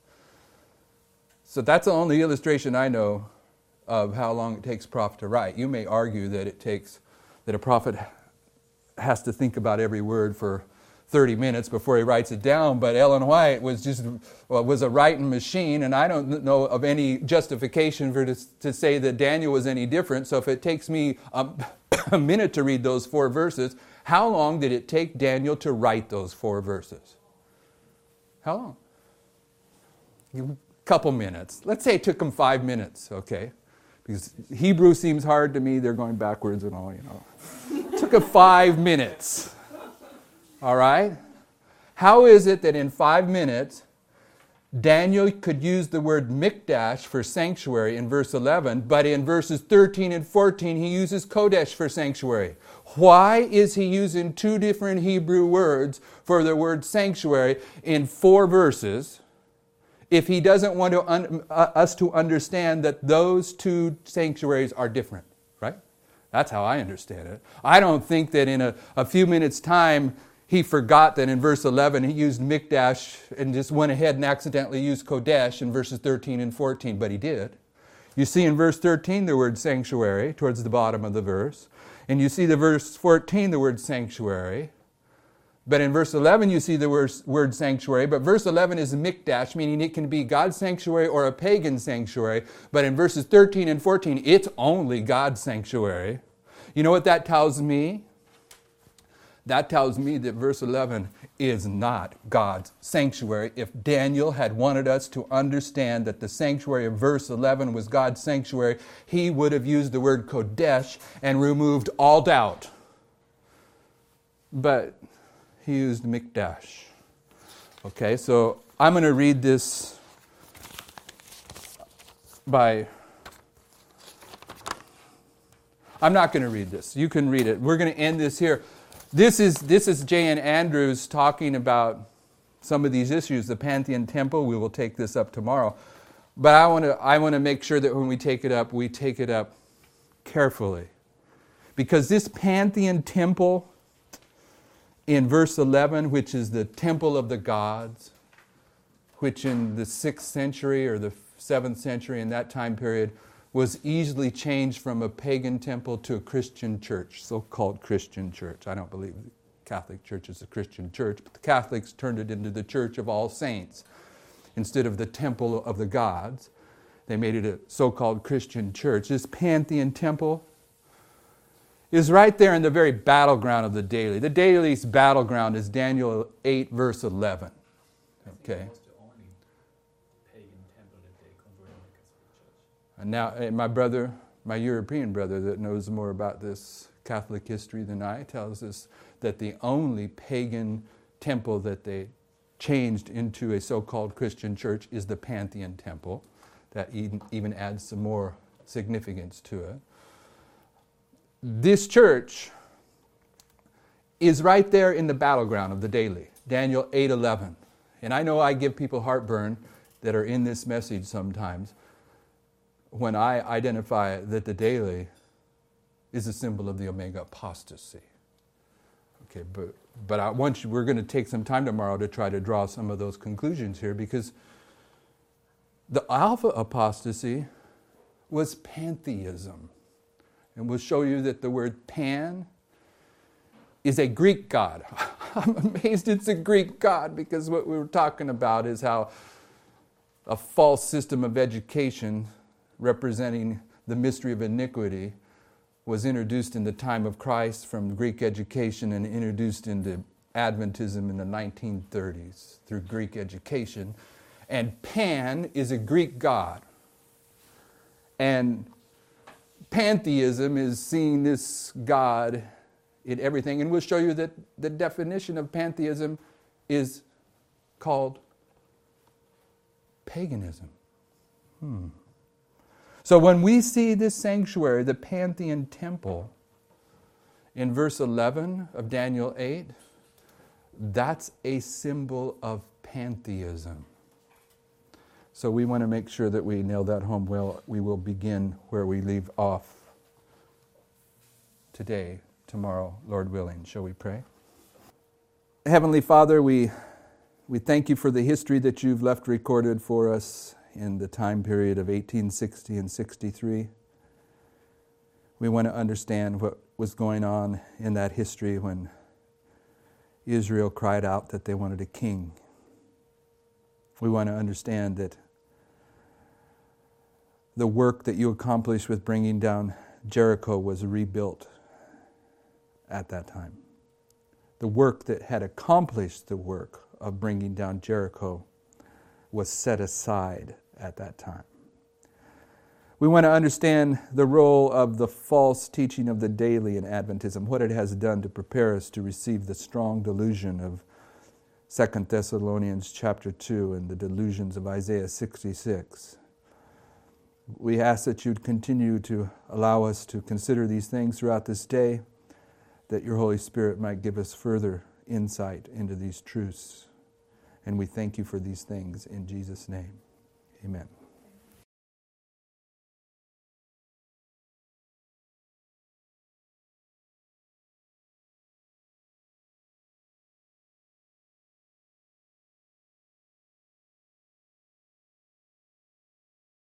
So that's the only illustration I know of how long it takes a prophet to write. You may argue that that a prophet has to think about every word for 30 minutes before he writes it down, but Ellen White was a writing machine, and I don't know of any justification to say that Daniel was any different. So if it takes me a minute to read those 4 verses, how long did it take Daniel to write those 4 verses? How long? A couple minutes. Let's say it took him 5 minutes, okay? Because Hebrew seems hard to me. They're going backwards and all, It took him 5 minutes. All right? How is it that in 5 minutes, Daniel could use the word mikdash for sanctuary in verse 11, but in verses 13 and 14, he uses kodesh for sanctuary? Why is he using 2 different Hebrew words for the word sanctuary in 4 verses if he doesn't want us to understand that those 2 sanctuaries are different, right? That's how I understand it. I don't think that in a few minutes' time he forgot that in verse 11 he used mikdash and just went ahead and accidentally used kodesh in verses 13 and 14, but he did. You see in verse 13 the word sanctuary towards the bottom of the verse, and you see the verse 14 the word sanctuary. But in verse 11, you see the word sanctuary. But verse 11 is mikdash, meaning it can be God's sanctuary or a pagan sanctuary. But in verses 13 and 14, it's only God's sanctuary. You know what that tells me? That tells me that verse 11 is not God's sanctuary. If Daniel had wanted us to understand that the sanctuary of verse 11 was God's sanctuary, he would have used the word kodesh and removed all doubt. But he used mikdash. Okay, so I'm going to read this I'm not going to read this. You can read it. We're going to end this here. This is J.N. Andrews talking about some of these issues. The Pantheon Temple, we will take this up tomorrow. But I want to make sure that when we take it up carefully. Because this Pantheon Temple in verse 11, which is the temple of the gods, which in the 6th century or the 7th century in that time period was easily changed from a pagan temple to a Christian church, so-called Christian church. I don't believe the Catholic Church is a Christian church, but the Catholics turned it into the Church of All Saints. Instead of the temple of the gods, they made it a so-called Christian church. This Pantheon Temple is right there in the very battleground of the daily. The daily's battleground is Daniel 8, verse 11. Okay. And now, my European brother that knows more about this Catholic history than I, tells us that the only pagan temple that they changed into a so-called Christian church is the Pantheon Temple. That even adds some more significance to it. This church is right there in the battleground of the daily, Daniel 8:11. And I know I give people heartburn that are in this message sometimes when I identify that the daily is a symbol of the Omega apostasy. Okay, but we're going to take some time tomorrow to try to draw some of those conclusions here, because the Alpha apostasy was pantheism. And we'll show you that the word pan is a Greek god. I'm amazed it's a Greek god, because what we were talking about is how a false system of education representing the mystery of iniquity was introduced in the time of Christ from Greek education and introduced into Adventism in the 1930s through Greek education. And Pan is a Greek god. And Pantheism is seeing this God in everything. And we'll show you that the definition of pantheism is called paganism. So when we see this sanctuary, the Pantheon temple, in verse 11 of Daniel 8, that's a symbol of pantheism. So we want to make sure that we nail that home well. We will begin where we leave off today, tomorrow, Lord willing. Shall we pray? Heavenly Father, we thank you for the history that you've left recorded for us in the time period of 1860 and 63. We want to understand what was going on in that history when Israel cried out that they wanted a king. We want to understand that the work that you accomplished with bringing down Jericho was rebuilt at that time. The work that had accomplished the work of bringing down Jericho was set aside at that time. We want to understand the role of the false teaching of the daily in Adventism, what it has done to prepare us to receive the strong delusion of 2 Thessalonians chapter 2 and the delusions of Isaiah 66. We ask that you'd continue to allow us to consider these things throughout this day, that your Holy Spirit might give us further insight into these truths. And we thank you for these things in Jesus' name. Amen.